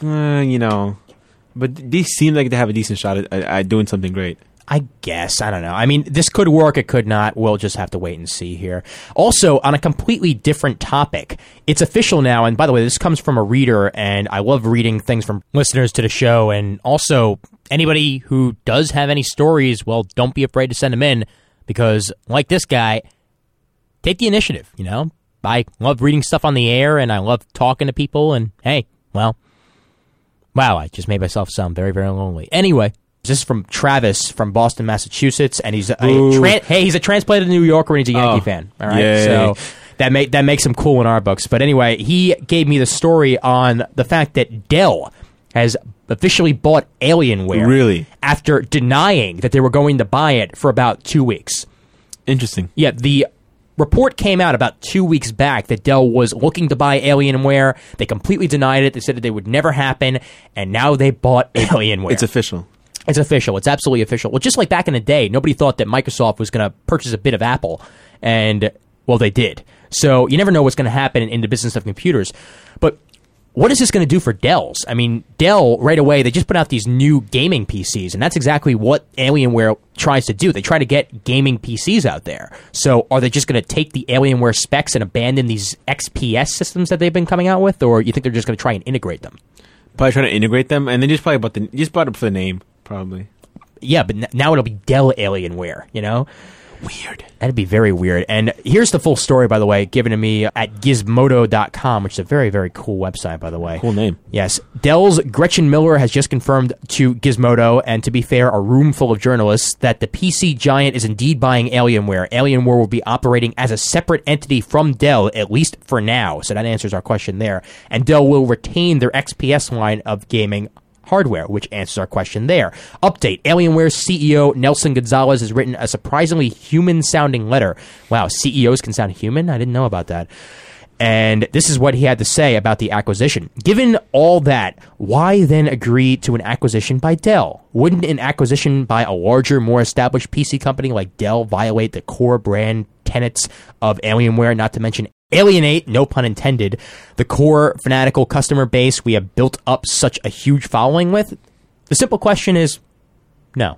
But these seem like they have a decent shot at doing something great. I guess. I don't know. I mean, this could work. It could not. We'll just have to wait and see here. Also, on a completely different topic, it's official now. And by the way, this comes from a reader, and I love reading things from listeners to the show. And also, anybody who does have any stories, well, don't be afraid to send them in, because like this guy, take the initiative, I love reading stuff on the air, and I love talking to people. And hey, wow, I just made myself sound very, very lonely. Anyway. This is from Travis from Boston, Massachusetts, and he's a transplanted New Yorker and he's a Yankee fan. All right, yay. So that makes him cool in our books. But anyway, he gave me the story on the fact that Dell has officially bought Alienware. Really? After denying that they were going to buy it for about 2 weeks. Interesting. Yeah, the report came out about 2 weeks back that Dell was looking to buy Alienware. They completely denied it. They said that they would never happen, and now they bought Alienware. It's official. It's official. It's absolutely official. Well, just like back in the day, nobody thought that Microsoft was going to purchase a bit of Apple, and, well, they did. So you never know what's going to happen in the business of computers. But what is this going to do for Dell's? I mean, Dell, right away, they just put out these new gaming PCs, and that's exactly what Alienware tries to do. They try to get gaming PCs out there. So are they just going to take the Alienware specs and abandon these XPS systems that they've been coming out with, or you think they're just going to try and integrate them? Probably trying to integrate them, and they just probably bought it for the name. Probably. Yeah, but now it'll be Dell Alienware, Weird. That'd be very weird. And here's the full story, by the way, given to me at Gizmodo.com, which is a very, very cool website, by the way. Cool name. Yes. Dell's Gretchen Miller has just confirmed to Gizmodo, and to be fair, a room full of journalists, that the PC giant is indeed buying Alienware. Alienware will be operating as a separate entity from Dell, at least for now. So that answers our question there. And Dell will retain their XPS line of gaming hardware, which answers our question there. Update. Alienware's CEO, Nelson Gonzalez, has written a surprisingly human-sounding letter. Wow, CEOs can sound human? I didn't know about that. And this is what he had to say about the acquisition. Given all that, why then agree to an acquisition by Dell? Wouldn't an acquisition by a larger, more established PC company like Dell violate the core brand tenets of Alienware, not to mention alienate, no pun intended, the core fanatical customer base we have built up such a huge following with? The simple question is no.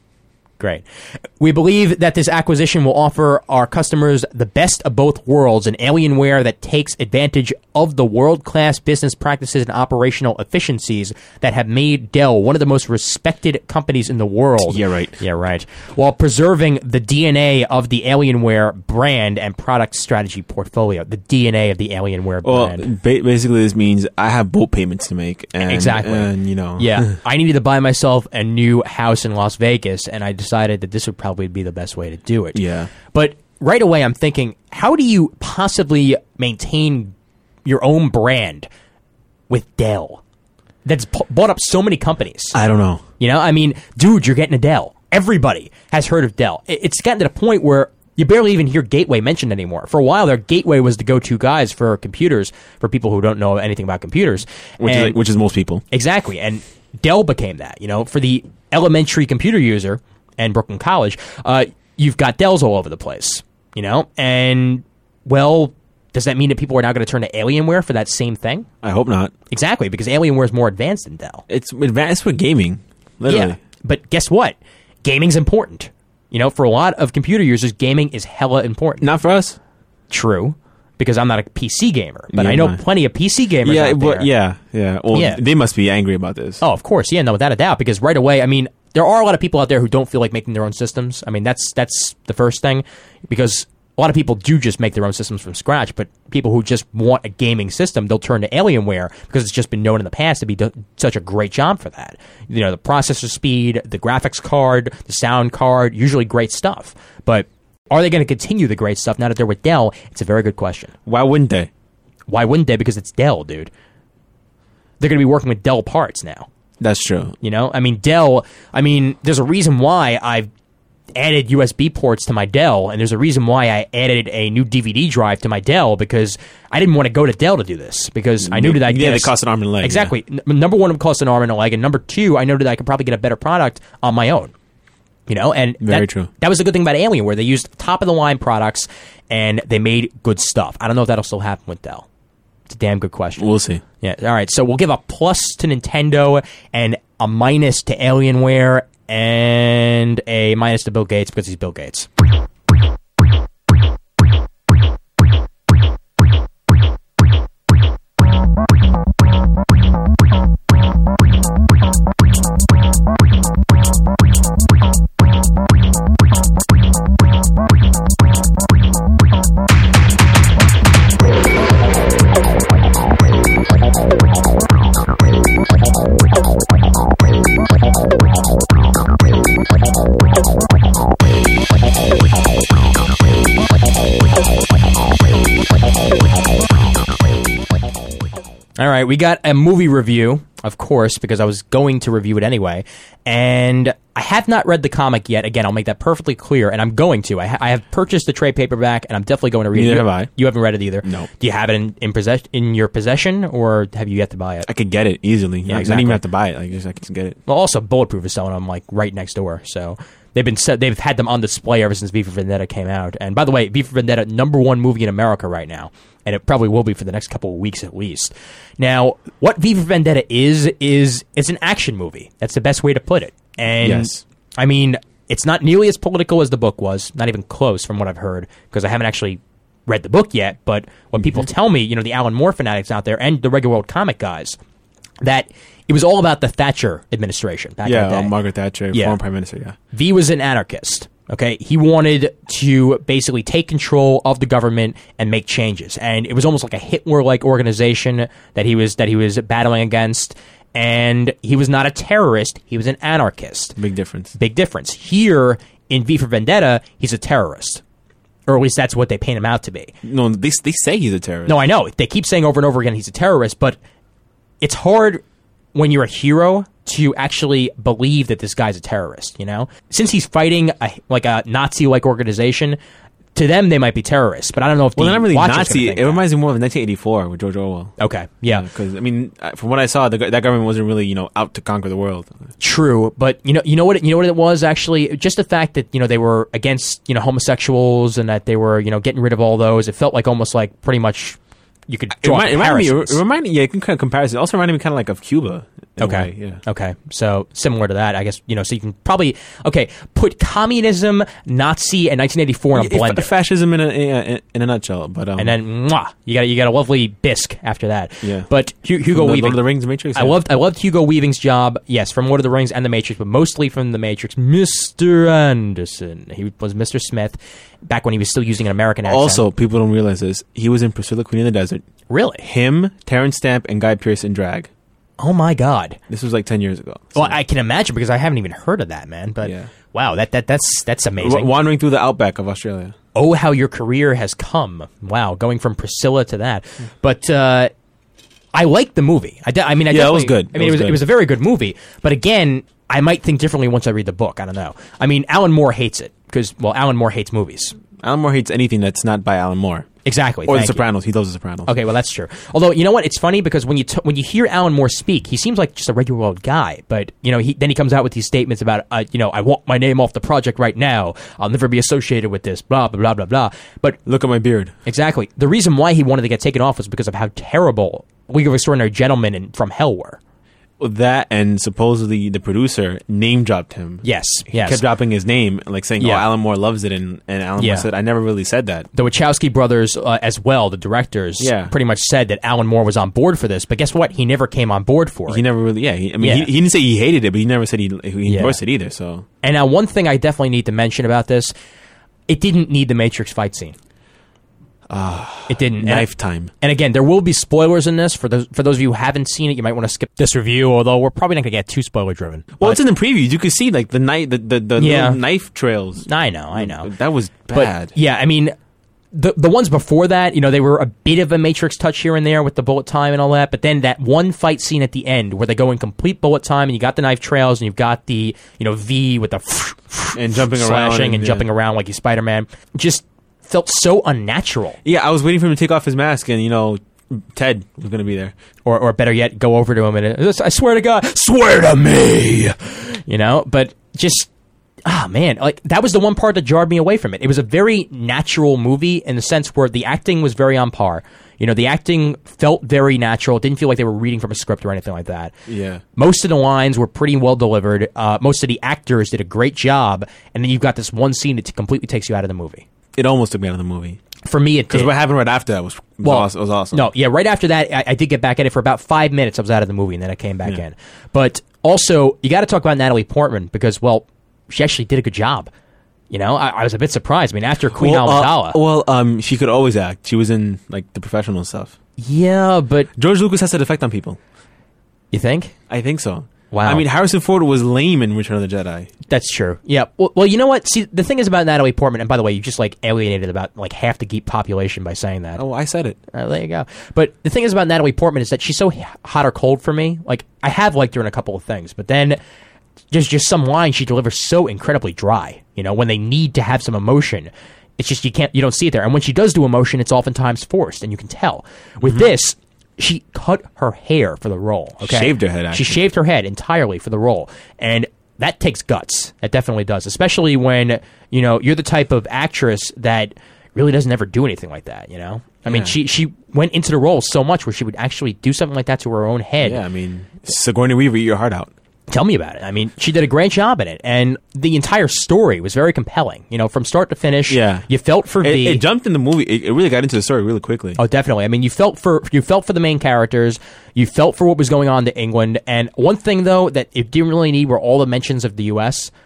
Great. We believe that this acquisition will offer our customers the best of both worlds, an Alienware that takes advantage of the world-class business practices and operational efficiencies that have made Dell one of the most respected companies in the world. Yeah, right. Yeah, right. While preserving the DNA of the Alienware brand and product strategy portfolio. The DNA of the Alienware brand. Well, basically this means I have boat payments to make. And, Exactly. And, you know. Yeah. I needed to buy myself a new house in Las Vegas, and I decided that this would probably be the best way to do it. Yeah. But right away I'm thinking, how do you possibly maintain your own brand with Dell that's bought up so many companies? I don't know. You know, I mean, dude, you're getting a Dell. Everybody has heard of Dell. It's gotten to the point where you barely even hear Gateway mentioned anymore. For a while there, Gateway was the go-to guys for computers, for people who don't know anything about computers. Which is most people. Exactly. And Dell became that, you know, for the elementary computer user and Brooklyn College, you've got Dells all over the place, you know? And, well, does that mean that people are now going to turn to Alienware for that same thing? I hope not. Exactly, because Alienware is more advanced than Dell. It's advanced for gaming. Literally. Yeah, but guess what? Gaming's important. You know, for a lot of computer users, gaming is hella important. Not for us. True, because I'm not a PC gamer, but Yeah, I know no. plenty of PC gamers Yeah, out there. but yeah. Well, Yeah. they must be angry about this. Oh, of course, yeah, no, without a doubt, because right away, I mean, there are a lot of people out there who don't feel like making their own systems. I mean, that's the first thing, because a lot of people do just make their own systems from scratch, but people who just want a gaming system, they'll turn to Alienware because it's just been known in the past to be such a great job for that. You know, the processor speed, the graphics card, the sound card, usually great stuff. But are they going to continue the great stuff now that they're with Dell? It's a very good question. Why wouldn't they? Why wouldn't they? Because it's Dell, dude. They're going to be working with Dell parts now. That's true. You know, I mean, Dell, there's a reason why I've added USB ports to my Dell, and there's a reason why I added a new DVD drive to my Dell, because I didn't want to go to Dell to do this, because I knew that I'd get it cost an arm and a leg. Exactly. Number one, it cost an arm and a leg, and number two, I know that I could probably get a better product on my own. You know, and Very true. That was a good thing about Alienware. They used top-of-the-line products, and they made good stuff. I don't know if that'll still happen with Dell. It's a damn good question. We'll see. Yeah. All right. So we'll give a plus to Nintendo and a minus to Alienware and a minus to Bill Gates because he's Bill Gates. All right, we got a movie review, of course, because I was going to review it anyway, and I have not read the comic yet. Again, I'll make that perfectly clear, and I'm going to. I have purchased the trade paperback, and I'm definitely going to read it. Neither have I. You haven't read it either? No. Do you have it in your possession, or have you yet to buy it? I could get it easily. Yeah, I exactly. don't even have to buy it. I can just get it. Well, also, Bulletproof is selling them, like, right next door, so... They've had them on display ever since V for Vendetta came out. And by the way, V for Vendetta, #1 movie in America right now. And it probably will be for the next couple of weeks at least. Now, what V for Vendetta is it's an action movie. That's the best way to put it. And, Yes. I mean, it's not nearly as political as the book was. Not even close from what I've heard. Because I haven't actually read the book yet. But what people tell me, you know, the Alan Moore fanatics out there and the regular old comic guys, that it was all about the Thatcher administration back in the day. Margaret Thatcher, former prime minister, yeah. V was an anarchist. Okay, he wanted to basically take control of the government and make changes, and it was almost like a Hitler-like organization that he was battling against. And he was not a terrorist; he was an anarchist. Big difference. Big difference. Here in V for Vendetta, he's a terrorist, or at least that's what they paint him out to be. No, they say he's a terrorist. No, I know they keep saying over and over again he's a terrorist, but it's hard when you're a hero to actually believe that this guy's a terrorist, you know? Since he's fighting a Nazi-like organization, to them they might be terrorists, but I don't know if they're not really watchers Nazi. think It reminds me more of 1984 with George Orwell. Okay, yeah. Because, I mean, from what I saw, that government wasn't really, out to conquer the world. True, but you know what it was actually? Just the fact that, they were against, homosexuals and that they were, getting rid of all those. It felt like almost like pretty much you could draw comparisons. It reminded me, you can kind of comparison. It also reminded me kind of like of Cuba. Okay. Yeah. Okay. So similar to that, I guess, so you can probably, put communism, Nazi, and 1984 in a blender. Fascism in a nutshell. But and then, you got a lovely bisque after that. Yeah. But Hugo Weaving. Lord of the Rings, Matrix. Yeah. I loved Hugo Weaving's job, yes, from Lord of the Rings and the Matrix, but mostly from the Matrix. Mr. Anderson. He was Mr. Smith back when he was still using an American accent. Also, people don't realize this. He was in Priscilla, Queen of the Desert. Really? Him, Terrence Stamp, and Guy Pearce in drag. Oh my God! This was like 10 years ago. So. Well, I can imagine because I haven't even heard of that, man. But wow, that's amazing. Wandering through the outback of Australia. Oh, how your career has come! Wow, going from Priscilla to that. But I liked the movie. I mean, it was good. I mean, it was a very good movie. But again, I might think differently once I read the book. I don't know. I mean, Alan Moore hates it because Alan Moore hates movies. Alan Moore hates anything that's not by Alan Moore. Exactly. Or The Sopranos. He loves The Sopranos. Okay, well, that's true. Although, you know what? It's funny because when you hear Alan Moore speak, he seems like just a regular old guy. But, then he comes out with these statements about, I want my name off the project right now. I'll never be associated with this, blah, blah, blah, blah, blah. But look at my beard. Exactly. The reason why he wanted to get taken off was because of how terrible League of Extraordinary Gentlemen and From Hell were. That and supposedly the producer name dropped him. Yes. He kept dropping his name, like saying, Alan Moore loves it. And Alan Moore said, I never really said that. The Wachowski brothers as well, the directors, pretty much said that Alan Moore was on board for this. But guess what? He never came on board for it. He never really, he didn't say he hated it, but he never said he endorsed it either. So. And now one thing I definitely need to mention about this, it didn't need the Matrix fight scene. It didn't. Knife time. And again, there will be spoilers in this. For those of you who haven't seen it, you might want to skip this review, although we're probably not going to get too spoiler driven. Well, it's in the previews. You could see like the little knife trails. I know. That was bad. But, I mean, the ones before that, they were a bit of a Matrix touch here and there with the bullet time and all that. But then that one fight scene at the end where they go in complete bullet time and you got the knife trails and you've got the, V with the and jumping slashing around and jumping around like you Spider-Man. Just felt so unnatural. Yeah, I was waiting for him to take off his mask and, Ted was going to be there. Or better yet, go over to him and, I swear to God, swear to me! But just, man, like, that was the one part that jarred me away from it. It was a very natural movie in the sense where the acting was very on par. The acting felt very natural. It didn't feel like they were reading from a script or anything like that. Yeah. Most of the lines were pretty well delivered. Most of the actors did a great job. And then you've got this one scene that completely takes you out of the movie. It almost took me out of the movie. For me, it did. Because what happened right after that was awesome. No, right after that, I did get back at it for about 5 minutes. I was out of the movie, and then I came back in. But also, you got to talk about Natalie Portman because, she actually did a good job. I was a bit surprised. I mean, after Queen Amidala. She could always act. She was in, like, the professional stuff. Yeah, but... George Lucas has that effect on people. You think? I think so. Wow. I mean, Harrison Ford was lame in Return of the Jedi. That's true. Yeah. Well, you know what? See, the thing is about Natalie Portman, and by the way, you just alienated about half the geek population by saying that. Oh, I said it. There you go. But the thing is about Natalie Portman is that she's so hot or cold for me. Like, I have liked her in a couple of things, but then just some lines she delivers so incredibly dry. When they need to have some emotion, it's just you don't see it there. And when she does do emotion, it's oftentimes forced, and you can tell. With this, she cut her hair for the role. Okay? Shaved her head, actually. She shaved her head entirely for the role. And that takes guts. That definitely does. Especially when, you're the type of actress that really doesn't ever do anything like that, I mean, she went into the role so much where she would actually do something like that to her own head. Yeah, I mean, Sigourney Weaver, eat your heart out. Tell me about it. I mean, she did a great job in it, and the entire story was very compelling. From start to finish. Yeah, you felt for V. It jumped in the movie. It really got into the story really quickly. Oh, definitely. I mean, you felt for the main characters. You felt for what was going on to England. And one thing though that it didn't really need were all the mentions of the U.S.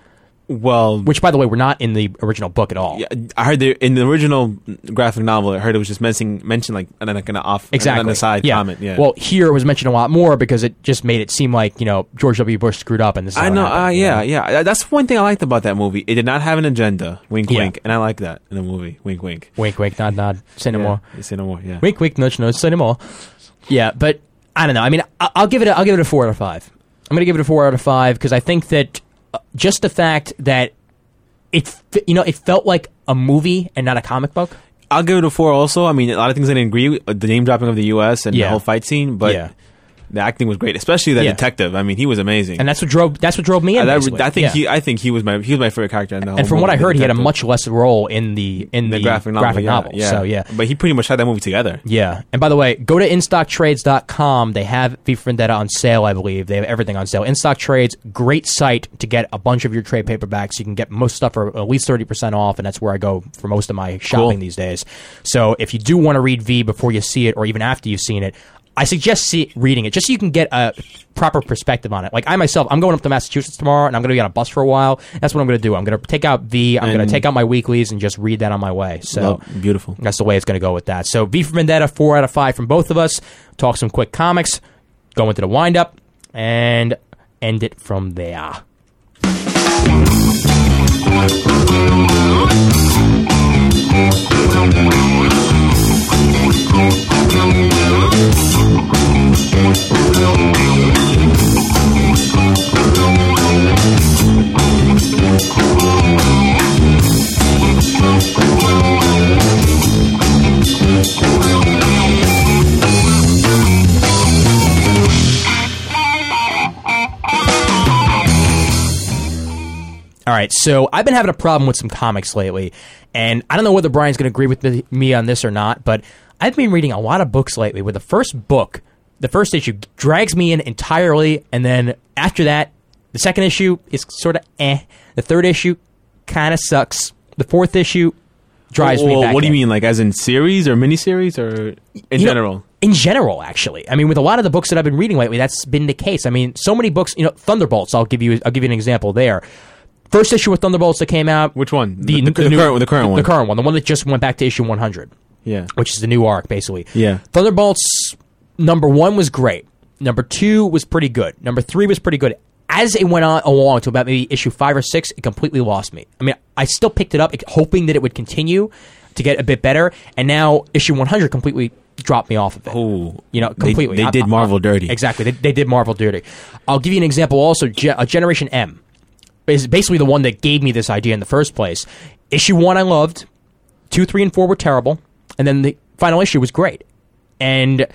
Well, which, by the way, were not in the original book at all. yeah, I heard in the original graphic novel, I heard it was just mentioned like an off, Exactly. an aside yeah. comment. Yeah. Well, here it was mentioned a lot more because it just made it seem like, George W. Bush screwed up and this is I how it know. happened, Yeah. That's one thing I liked about that movie. It did not have an agenda. Wink, Yeah. wink. And I like that in the movie. Wink, wink. Wink, wink, nod, nod. Say no more. Say no more. Yeah. Wink, wink, nudge, nudge. Say no more. Yeah, but I don't know. I mean, I'll give it a 4 out of 5. I'm going to give it a 4 out of 5 because I think that just the fact that it felt like a movie and not a comic book. I'll give it a 4 also. I mean, a lot of things I didn't agree with. The name dropping of the U.S. and the whole fight scene, but the acting was great, especially that detective. I mean, he was amazing. And that's what drove me in. I think he was my favorite character in the whole And from movie, what I heard, he had a detective. much less role in the graphic novel. Yeah. So yeah. But he pretty much had that movie together. Yeah. And by the way, go to InStockTrades.com. They have V for Vendetta on sale, I believe. They have everything on sale. InStock Trades, great site to get a bunch of your trade paperbacks. You can get most stuff for at least 30% off, and that's where I go for most of my shopping these days. So if you do want to read V before you see it, or even after you've seen it, I suggest reading it just so you can get a proper perspective on it. Like I myself, I'm going up to Massachusetts tomorrow, and I'm going to be on a bus for a while. That's what I'm going to do. I'm going to take out V. I'm going to take out my weeklies and just read that on my way. So beautiful. That's the way it's going to go with that. So V for Vendetta, 4 out of 5 from both of us. Talk some quick comics, go into the wind-up, and end it from there. All right, so I've been having a problem with some comics lately, and I don't know whether Brian's going to agree with me on this or not, but I've been reading a lot of books lately where the first issue drags me in entirely, and then after that, the second issue is sort of the third issue kind of sucks, the fourth issue drives me back What do you in. mean, like as in series or miniseries or in general? In general, actually. I mean, with a lot of the books that I've been reading lately, that's been the case. I mean, so many books, Thunderbolts, I'll give you an example there. First issue of Thunderbolts that came out. Which one? The current one. The one that just went back to issue 100. Yeah. Which is the new arc, basically. Yeah. Thunderbolts, number 1 was great. Number 2 was pretty good. Number 3 was pretty good. As it went on along to about maybe issue 5 or 6, it completely lost me. I mean, I still picked it up, hoping that it would continue to get a bit better, and now issue 100 completely dropped me off of it. Oh. Completely. They did Marvel dirty. Exactly. They did Marvel dirty. I'll give you an example also. Generation M is basically the one that gave me this idea in the first place. Issue 1 I loved. 2, 3, and 4 were terrible. And then the final issue was great. And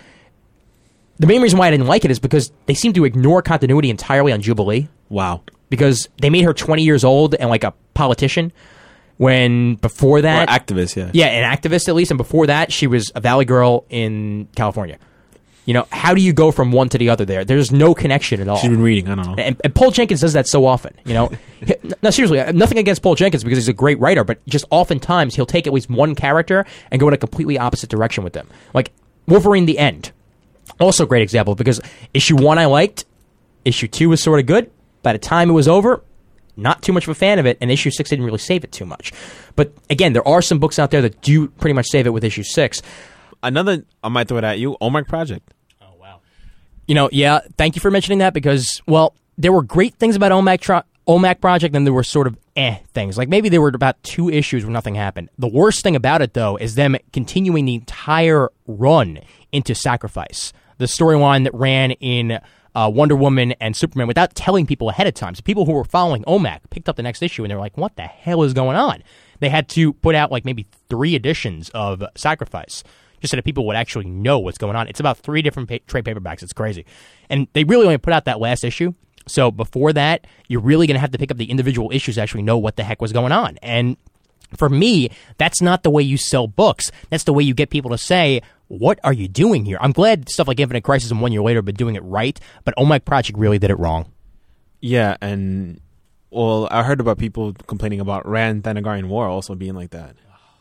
the main reason why I didn't like it is because they seem to ignore continuity entirely on Jubilee. Wow. Because they made her 20 years old and like a politician, when before that... Or activist, yeah. Yeah, an activist at least. And before that, she was a Valley girl in California. How do you go from one to the other there? There's no connection at all. She's been reading, I don't know. And Paul Jenkins does that so often, No, seriously, nothing against Paul Jenkins because he's a great writer, but just oftentimes he'll take at least one character and go in a completely opposite direction with them. Like Wolverine The End. Also a great example because issue 1 I liked, issue 2 was sort of good. By the time it was over, not too much of a fan of it, and issue 6 didn't really save it too much. But again, there are some books out there that do pretty much save it with issue 6. Another, I might throw it at you, OMAC Project. Oh, wow. Yeah, thank you for mentioning that because, well, there were great things about OMAC Project, and there were sort of things. Like maybe there were about 2 issues where nothing happened. The worst thing about it, though, is them continuing the entire run into Sacrifice. The storyline that ran in Wonder Woman and Superman without telling people ahead of time. So people who were following OMAC picked up the next issue, and they were like, what the hell is going on? They had to put out like maybe 3 editions of Sacrifice just so that people would actually know what's going on. It's about 3 different trade paperbacks. It's crazy. And they really only put out that last issue. So before that, you're really going to have to pick up the individual issues to actually know what the heck was going on. And for me, that's not the way you sell books. That's the way you get people to say, what are you doing here? I'm glad stuff like Infinite Crisis and 1 Year Later have been doing it right, but OMAC Project really did it wrong. Yeah, and, well, I heard about people complaining about Rand Thanagarian War also being like that.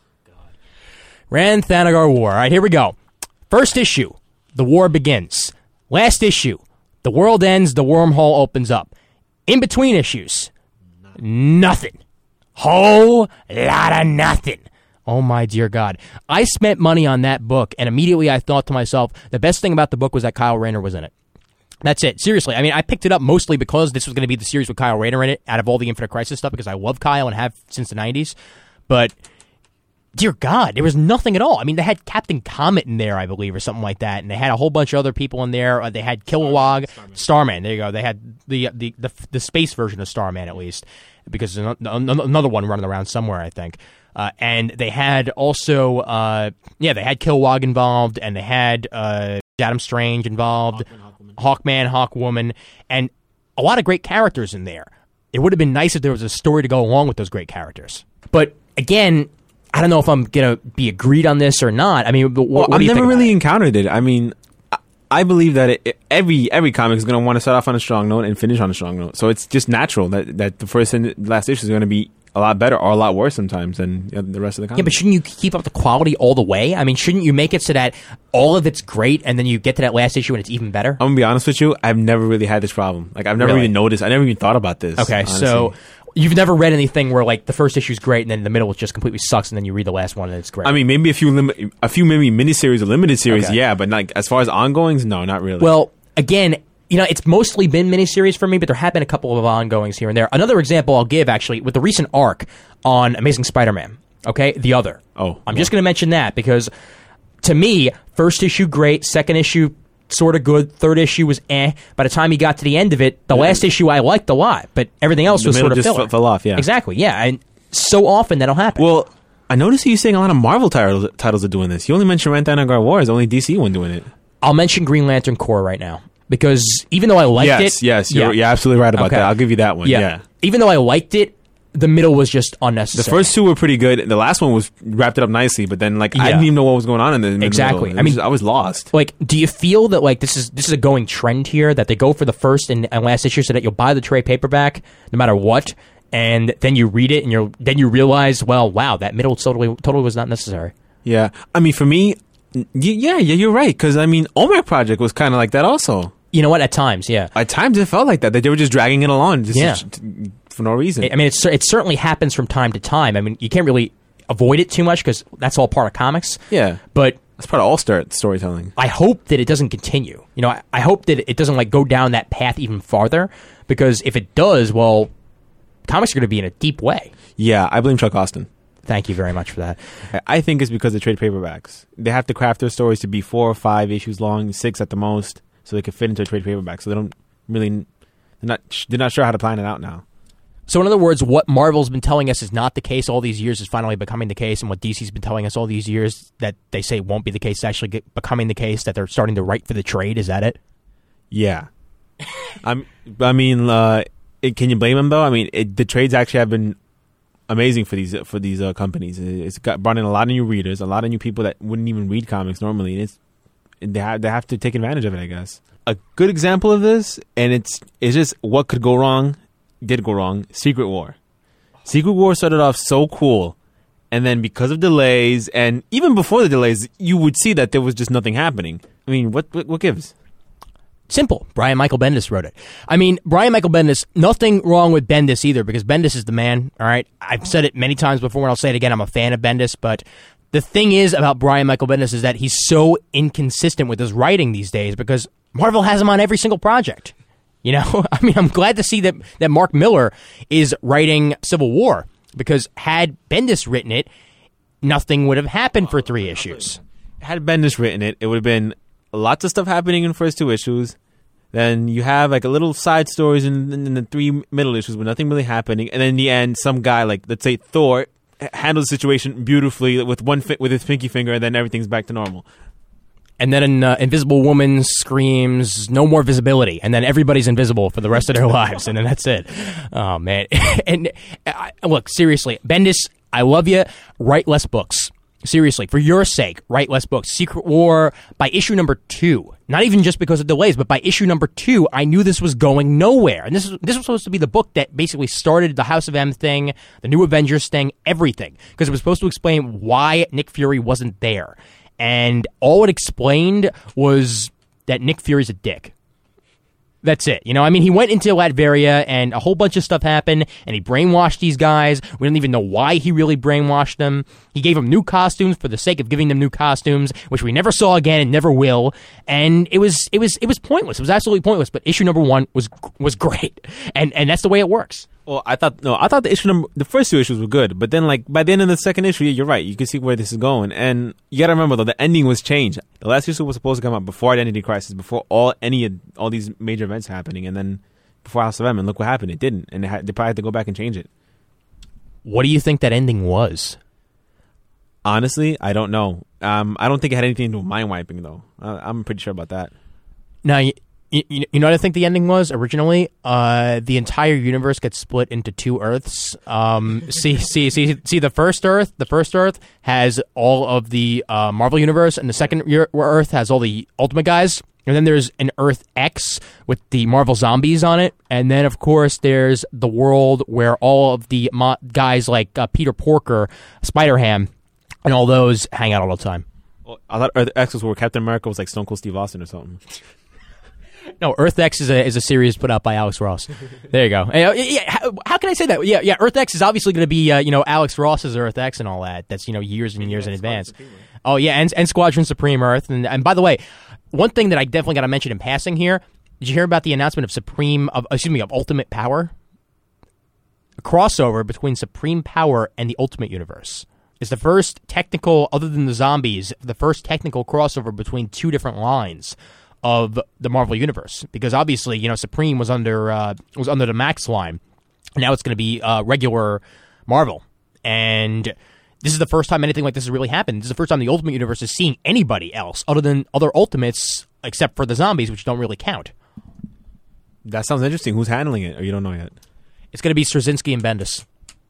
Rand Thanagar War. All right, here we go. First issue, the war begins. Last issue, the world ends, the wormhole opens up. In between issues, Nothing. Whole lot of nothing. Oh, my dear God. I spent money on that book, and immediately I thought to myself, the best thing about the book was that Kyle Rayner was in it. That's it. Seriously. I mean, I picked it up mostly because this was going to be the series with Kyle Rayner in it, out of all the Infinite Crisis stuff, because I love Kyle and have since the 90s. But, dear God, there was nothing at all. I mean, they had Captain Comet in there, I believe, or something like that, and they had a whole bunch of other people in there. They had Kilowog, Starman. There you go. They had the space version of Starman, at least, because there's another one running around somewhere, I think. And they had also, they had Kilowog involved, and they had Adam Strange involved, Hawkman, Hawkwoman, and a lot of great characters in there. It would have been nice if there was a story to go along with those great characters. But again, I don't know if I'm going to be agreed on this or not. I mean, what do you think? I've never really about it? encountered it. I mean, I believe that every comic is going to want to start off on a strong note and finish on a strong note. So it's just natural that the first and last issue is going to be a lot better or a lot worse sometimes than the rest of the comic. Yeah, but shouldn't you keep up the quality all the way? I mean, shouldn't you make it so that all of it's great and then you get to that last issue and it's even better? I'm going to be honest with you. I've never really had this problem. Like, I've never even noticed. I never even thought about this. Okay, honestly. So you've never read anything where, like, the first issue's great and then the middle it just completely sucks and then you read the last one and it's great? I mean, maybe a few maybe miniseries or limited series, Okay. yeah, but like as far as ongoings, no, not really. Well, again, you know, it's mostly been miniseries for me, but there have been a couple of ongoings here and there. Another example I'll give, actually, with the recent arc on Amazing Spider-Man, okay? The Other. I'm just going to mention that because, to me, first issue, great. Second issue, sort of good. Third issue was eh. By the time you got to the end of it, the last issue I liked a lot, but everything else was sort of filler. Fell off, yeah. Exactly, yeah. And so often that'll happen. Well, I noticed you saying a lot of Marvel titles are doing this. You only mentioned Red Thanagar War. Is only DC one doing it. I'll mention Green Lantern Corps right now. Because even though I liked it... Yes, you're absolutely right about that. I'll give you that one, yeah. Even though I liked it, the middle was just unnecessary. The first two were pretty good. The last one wrapped it up nicely, but then I didn't even know what was going on in the exactly. middle. I was lost. Like, do you feel that this is a going trend here, that they go for the first and last issue so that you'll buy the trade paperback no matter what, and then you read it and then you realize, well, wow, that middle totally was not necessary. Yeah, I mean, for me, yeah, you're right. Because I mean, Omega Project was kind of like that also. You know what? At times, yeah. At times, it felt like that they were just dragging it along, for no reason. I mean, it certainly happens from time to time. I mean, you can't really avoid it too much because that's all part of comics. Yeah, but that's part of all storytelling. I hope that it doesn't continue. You know, I hope that it doesn't go down that path even farther, because if it does, well, comics are going to be in a deep way. Yeah, I blame Chuck Austin. Thank you very much for that. I think it's because of trade paperbacks. They have to craft their stories to be 4 or 5 issues long, 6 at the most, so they can fit into a trade paperback. So they don't really, they're not sure how to plan it out now. So in other words, what Marvel's been telling us is not the case all these years is finally becoming the case, and what DC's been telling us all these years that they say won't be the case is actually becoming the case, that they're starting to write for the trade. Is that it? Yeah. Can you blame them though? I mean, the trades actually have been amazing for these companies. It's brought in a lot of new readers, a lot of new people that wouldn't even read comics normally, and they have to take advantage of it, I guess. A good example of this, and it's just what could go wrong, did go wrong. Secret War. Secret War started off so cool, and then because of delays, and even before the delays, you would see that there was just nothing happening. I mean, what gives? Simple. Brian Michael Bendis wrote it. I mean, Brian Michael Bendis, nothing wrong with Bendis either, because Bendis is the man, all right? I've said it many times before, and I'll say it again. I'm a fan of Bendis, but the thing is about Brian Michael Bendis is that he's so inconsistent with his writing these days, because Marvel has him on every single project. You know? I mean, I'm glad to see that Mark Miller is writing Civil War, because had Bendis written it, nothing would have happened for 3 issues. Had Bendis written it, it would have been lots of stuff happening in the first 2 issues. Then you have a little side stories in the 3 middle issues with nothing really happening. And then in the end, some guy, let's say Thor, handles the situation beautifully with his pinky finger, and then everything's back to normal. And then Invisible Woman screams, "No more visibility," and then everybody's invisible for the rest of their lives, and then that's it. Oh, man. And look, seriously, Bendis, I love you. Write less books. Seriously, for your sake, write less books. Secret War, by issue number 2, not even just because of delays, but by issue number 2, I knew this was going nowhere. And this was supposed to be the book that basically started the House of M thing, the New Avengers thing, everything. Because it was supposed to explain why Nick Fury wasn't there. And all it explained was that Nick Fury's a dick. That's it. You know, I mean, he went into Latveria and a whole bunch of stuff happened and he brainwashed these guys. We don't even know why he really brainwashed them. He gave them new costumes for the sake of giving them new costumes, which we never saw again and never will. And it was pointless. It was absolutely pointless. But issue number 1 was great. And that's the way it works. Well, I thought the first 2 issues were good, but then like by the end of the second issue, you're right. You can see where this is going, and you got to remember though the ending was changed. The last issue was supposed to come out before Identity Crisis, before all these major events happening, and then before House of M. And look what happened. It didn't, and they probably had to go back and change it. What do you think that ending was? Honestly, I don't know. I don't think it had anything to do with mind wiping though. I'm pretty sure about that. Now. You know what I think the ending was originally? The entire universe gets split into 2 Earths. See the first Earth. The first Earth has all of the Marvel universe, and the second Earth has all the Ultimate guys. And then there's an Earth X with the Marvel zombies on it, and then of course there's the world where all of the guys like Peter Porker, Spider-Ham, and all those hang out all the time. Well, I thought Earth X was where Captain America was like Stone Cold Steve Austin or something. No, Earth X is a series put out by Alex Ross. There you go. How can I say that? Yeah. Earth X is obviously going to be Alex Ross's Earth X and all that. That's years and years in advance. Oh yeah, and Squadron Supreme Earth. And by the way, one thing that I definitely got to mention in passing here. Did you hear about the announcement of Ultimate Power? A crossover between Supreme Power and the Ultimate Universe. It's the first technical, other than the zombies, the first technical crossover between 2 different lines of the Marvel Universe, because obviously, Supreme was under the Max line. Now it's going to be regular Marvel, and this is the first time anything like this has really happened. This is the first time the Ultimate Universe is seeing anybody else other than other Ultimates, except for the zombies, which don't really count. That sounds interesting. Who's handling it, or you don't know yet? It's going to be Straczynski and Bendis.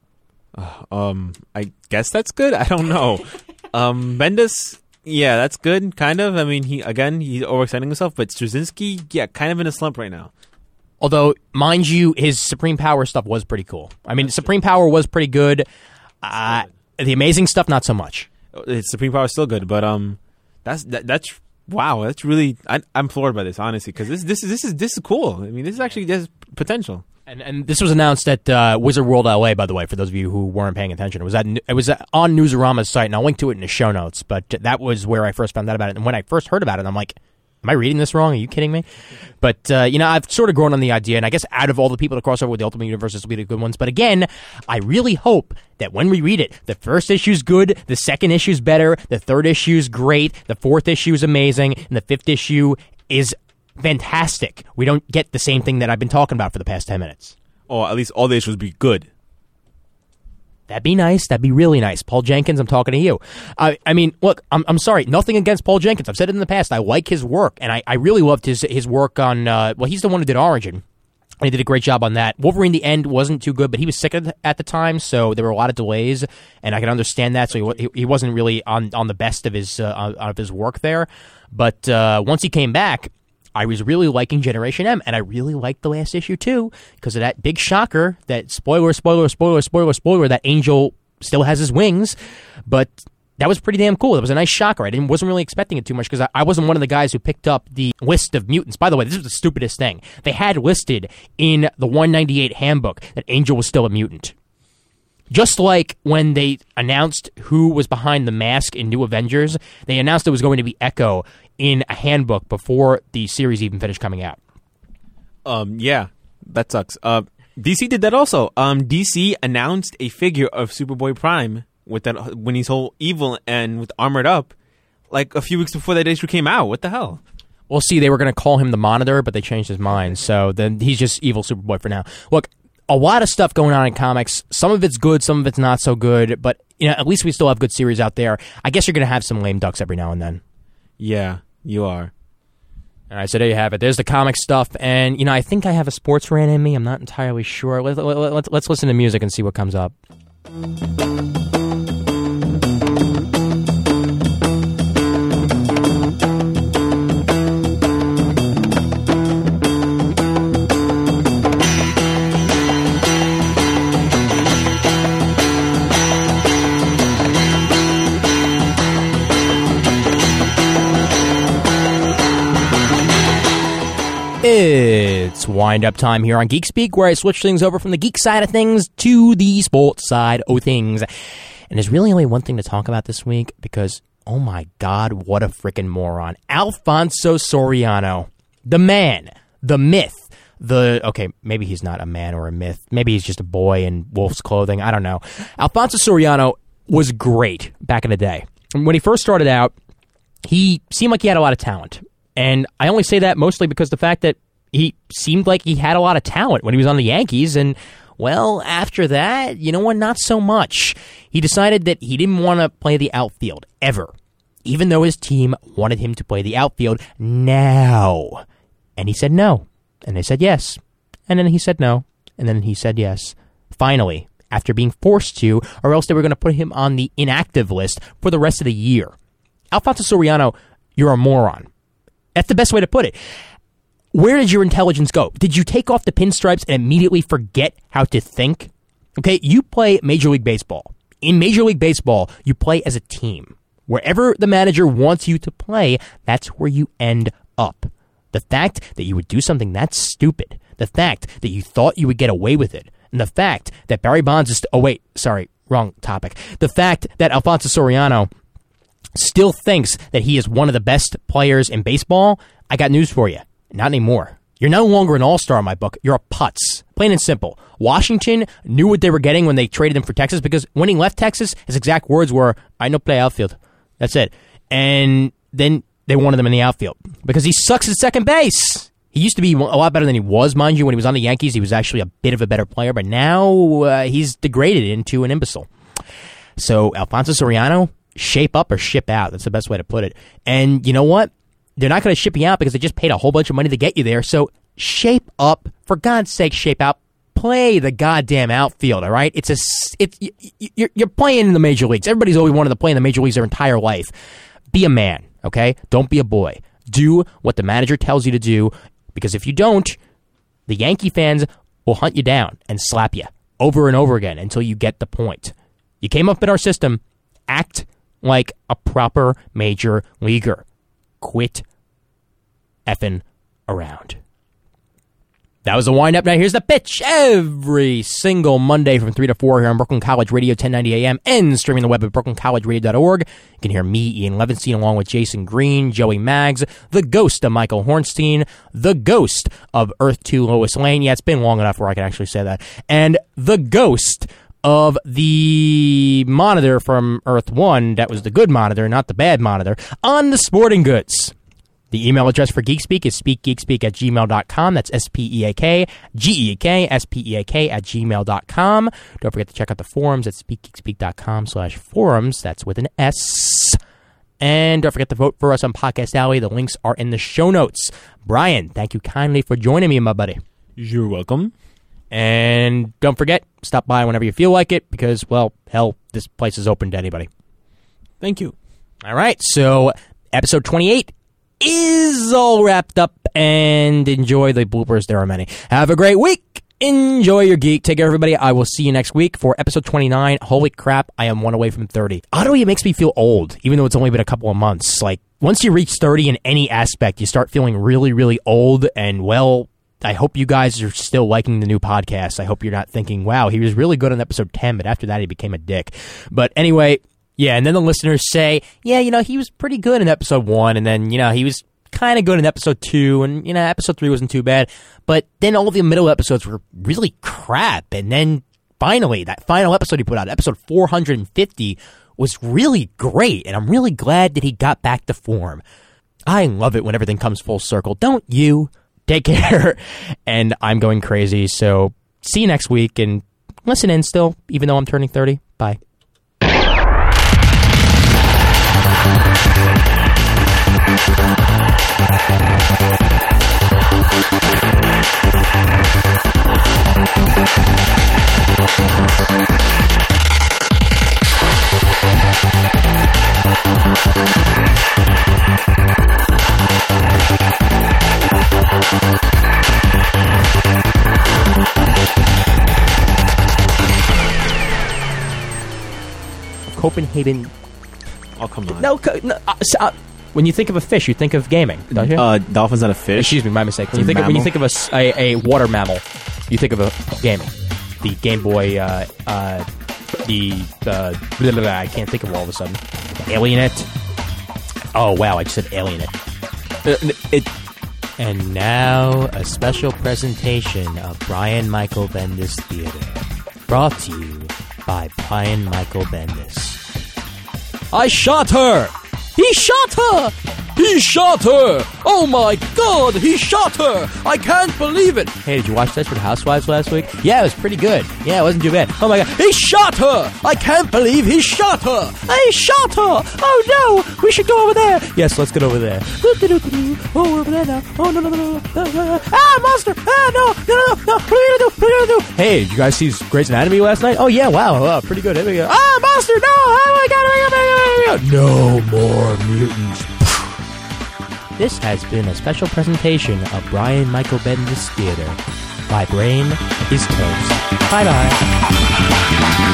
I guess that's good. I don't know. Bendis. Yeah, that's good, kind of. I mean, he's overextending himself, but Straczynski, yeah, kind of in a slump right now. Although, mind you, his Supreme Power stuff was pretty cool. I mean, Supreme Power was pretty good. The Amazing stuff, not so much. His Supreme Power is still good, but that's wow. That's really I'm floored by this, honestly, because this is cool. I mean, this is actually there's potential. And this was announced at Wizard World LA, by the way, for those of you who weren't paying attention. It was on Newsarama's site, and I'll link to it in the show notes. But that was where I first found out about it. And when I first heard about it, I'm like, am I reading this wrong? Are you kidding me? But, I've sort of grown on the idea, and I guess out of all the people to cross over with the Ultimate Universe, this will be the good ones. But again, I really hope that when we read it, the first issue's good, the second issue's better, the third issue's great, the fourth issue's amazing, and the fifth issue is fantastic. We don't get the same thing that I've been talking about for the past 10 minutes. Or at least all the issues be good. That'd be nice. That'd be really nice. Paul Jenkins, I'm talking to you. I mean, look, I'm sorry. Nothing against Paul Jenkins. I've said it in the past. I like his work, and I really loved his work on, he's the one who did Origin. And he did a great job on that. Wolverine the End wasn't too good, but he was sick at the time, so there were a lot of delays, and I can understand that. So he wasn't really on the best of his work there. But once he came back, I was really liking Generation M, and I really liked the last issue too, because of that big shocker, that spoiler, that Angel still has his wings, but that was pretty damn cool. It was a nice shocker. I wasn't really expecting it too much, because I wasn't one of the guys who picked up the list of mutants. By the way, this was the stupidest thing. They had listed in the 198 handbook that Angel was still a mutant. Just like when they announced who was behind the mask in New Avengers, they announced it was going to be Echo in a handbook before the series even finished coming out. Yeah, that sucks. DC did that also. DC announced a figure of Superboy Prime with that when he's whole evil and with armored up, like a few weeks before that issue came out. What the hell? Well, see, they were going to call him the Monitor, but they changed his mind, so then he's just evil Superboy for now. Look, a lot of stuff going on in comics. Some of it's good, some of it's not so good, but at least we still have good series out there. I guess you're going to have some lame ducks every now and then. Yeah, you are. All right, so there you have it. There's the comic stuff, and I think I have a sports rant in me. I'm not entirely sure. Let's listen to music and see what comes up. It's wind-up time here on Geek Speak, where I switch things over from the geek side of things to the sports side of things. And there's really only one thing to talk about this week because, oh my God, what a freaking moron. Alfonso Soriano, the man, the myth, okay, maybe he's not a man or a myth. Maybe he's just a boy in wolf's clothing. I don't know. Alfonso Soriano was great back in the day. When he first started out, he seemed like he had a lot of talent. And I only say that mostly because the fact that he seemed like he had a lot of talent when he was on the Yankees. And, well, after that, you know what? Not so much. He decided that he didn't want to play the outfield ever, even though his team wanted him to play the outfield now. And he said no. And they said yes. And then he said no. And then he said yes. Finally, after being forced to, or else they were going to put him on the inactive list for the rest of the year. Alfonso Soriano, you're a moron. That's the best way to put it. Where did your intelligence go? Did you take off the pinstripes and immediately forget how to think? Okay, you play Major League Baseball. In Major League Baseball, you play as a team. Wherever the manager wants you to play, that's where you end up. The fact that you would do something that stupid, the fact that you thought you would get away with it, and the fact that Barry Bonds is... wrong topic. The fact that Alfonso Soriano still thinks that he is one of the best players in baseball, I got news for you. Not anymore. You're no longer an all-star in my book. You're a putz. Plain and simple. Washington knew what they were getting when they traded him for Texas because when he left Texas, his exact words were, I no play outfield. That's it. And then they wanted him in the outfield because he sucks at second base. He used to be a lot better than he was, mind you. When he was on the Yankees, he was actually a bit of a better player, but now he's degraded into an imbecile. So Alfonso Soriano, shape up or ship out. That's the best way to put it. And you know what? They're not going to ship you out because they just paid a whole bunch of money to get you there. So shape up. For God's sake, shape out. Play the goddamn outfield, all right? You're playing in the major leagues. Everybody's always wanted to play in the major leagues their entire life. Be a man, okay? Don't be a boy. Do what the manager tells you to do, because if you don't, the Yankee fans will hunt you down and slap you over and over again until you get the point. You came up in our system. Act like a proper major leaguer. Quit effing around. That was the wind-up. Now here's the pitch. Every single Monday from 3 to 4 here on Brooklyn College Radio, 1090 AM, and streaming the web at brooklyncollegeradio.org. You can hear me, Ian Levinstein, along with Jason Green, Joey Maggs, the ghost of Michael Hornstein, the ghost of Earth 2 Lois Lane. Yeah, it's been long enough where I can actually say that. And the ghost of the monitor from Earth 1, that was the good monitor, not the bad monitor, on the Sporting Goods. The email address for GeekSpeak is speakgeekspeak@gmail.com. That's SpeakGeekSpeak@gmail.com. Don't forget to check out the forums at speakgeekspeak.com/forums. That's with an S. And don't forget to vote for us on Podcast Alley. The links are in the show notes. Brian, thank you kindly for joining me, my buddy. You're welcome. And don't forget, stop by whenever you feel like it because, well, hell, this place is open to anybody. Thank you. All right, so episode 28 is all wrapped up, and enjoy the bloopers. There are many. Have a great week. Enjoy your geek. Take care, everybody. I will see you next week for episode 29. Holy crap, I am one away from 30. Oddly, it makes me feel old, even though it's only been a couple of months. Like, once you reach 30 in any aspect, you start feeling really, really old, and, well, I hope you guys are still liking the new podcast. I hope you're not thinking, wow, he was really good on episode 10, but after that he became a dick. But anyway, yeah, and then the listeners say, yeah, he was pretty good in episode 1, and then, he was kind of good in episode 2, and, episode 3 wasn't too bad. But then all the middle episodes were really crap, and then finally, that final episode he put out, episode 450, was really great, and I'm really glad that he got back to form. I love it when everything comes full circle. Don't you? Take care, and I'm going crazy, so see you next week, and listen in still, even though I'm turning 30. Bye. Copenhagen. Oh, come on. No, When you think of a fish, you think of gaming, don't you? Dolphin's not a fish. Excuse me, my mistake. When It's a you mammal. think of a water mammal, you think of a gaming. The Game Boy, I can't think of all of a sudden. Alienet. Oh wow, I just said Alienet. And now a special presentation of Brian Michael Bendis Theater, brought to you by Brian Michael Bendis. I shot her! He shot her! He shot her! Oh my god, he shot her! I can't believe it! Hey, did you watch Desperate Housewives last week? Yeah, it was pretty good. Yeah, it wasn't too bad. Oh my god, He shot her! I can't believe he shot her! I shot her! Oh no! We should go over there! Yes, let's get over there. Oh, we're over there now. Oh, no. Ah, monster! Ah, no! What are we gonna do? Hey, did you guys see Grey's Anatomy last night? Oh, yeah, wow, pretty good. Here we go. Ah, monster! No! Oh my god! No more mutants. This has been a special presentation of Brian Michael Bendis Theater. My brain is toast. Bye-bye.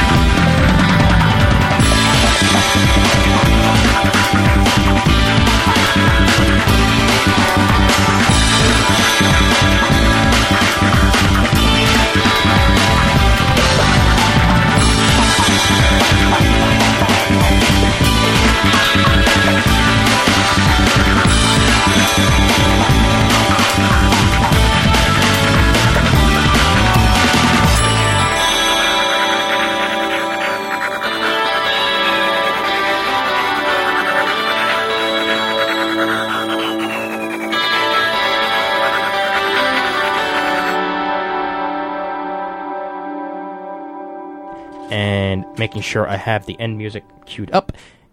And making sure I have the end music queued up.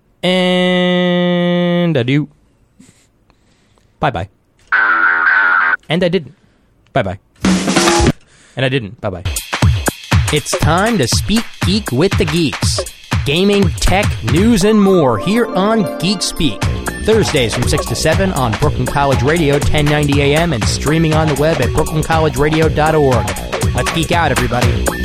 And adieu. Bye-bye. And I didn't. Bye-bye. And I didn't. Bye-bye. It's time to speak geek with the geeks. Gaming, tech, news, and more here on Geek Speak. Thursdays from 6 to 7 on Brooklyn College Radio, 1090 AM, and streaming on the web at brooklyncollegeradio.org. Let's geek out, everybody.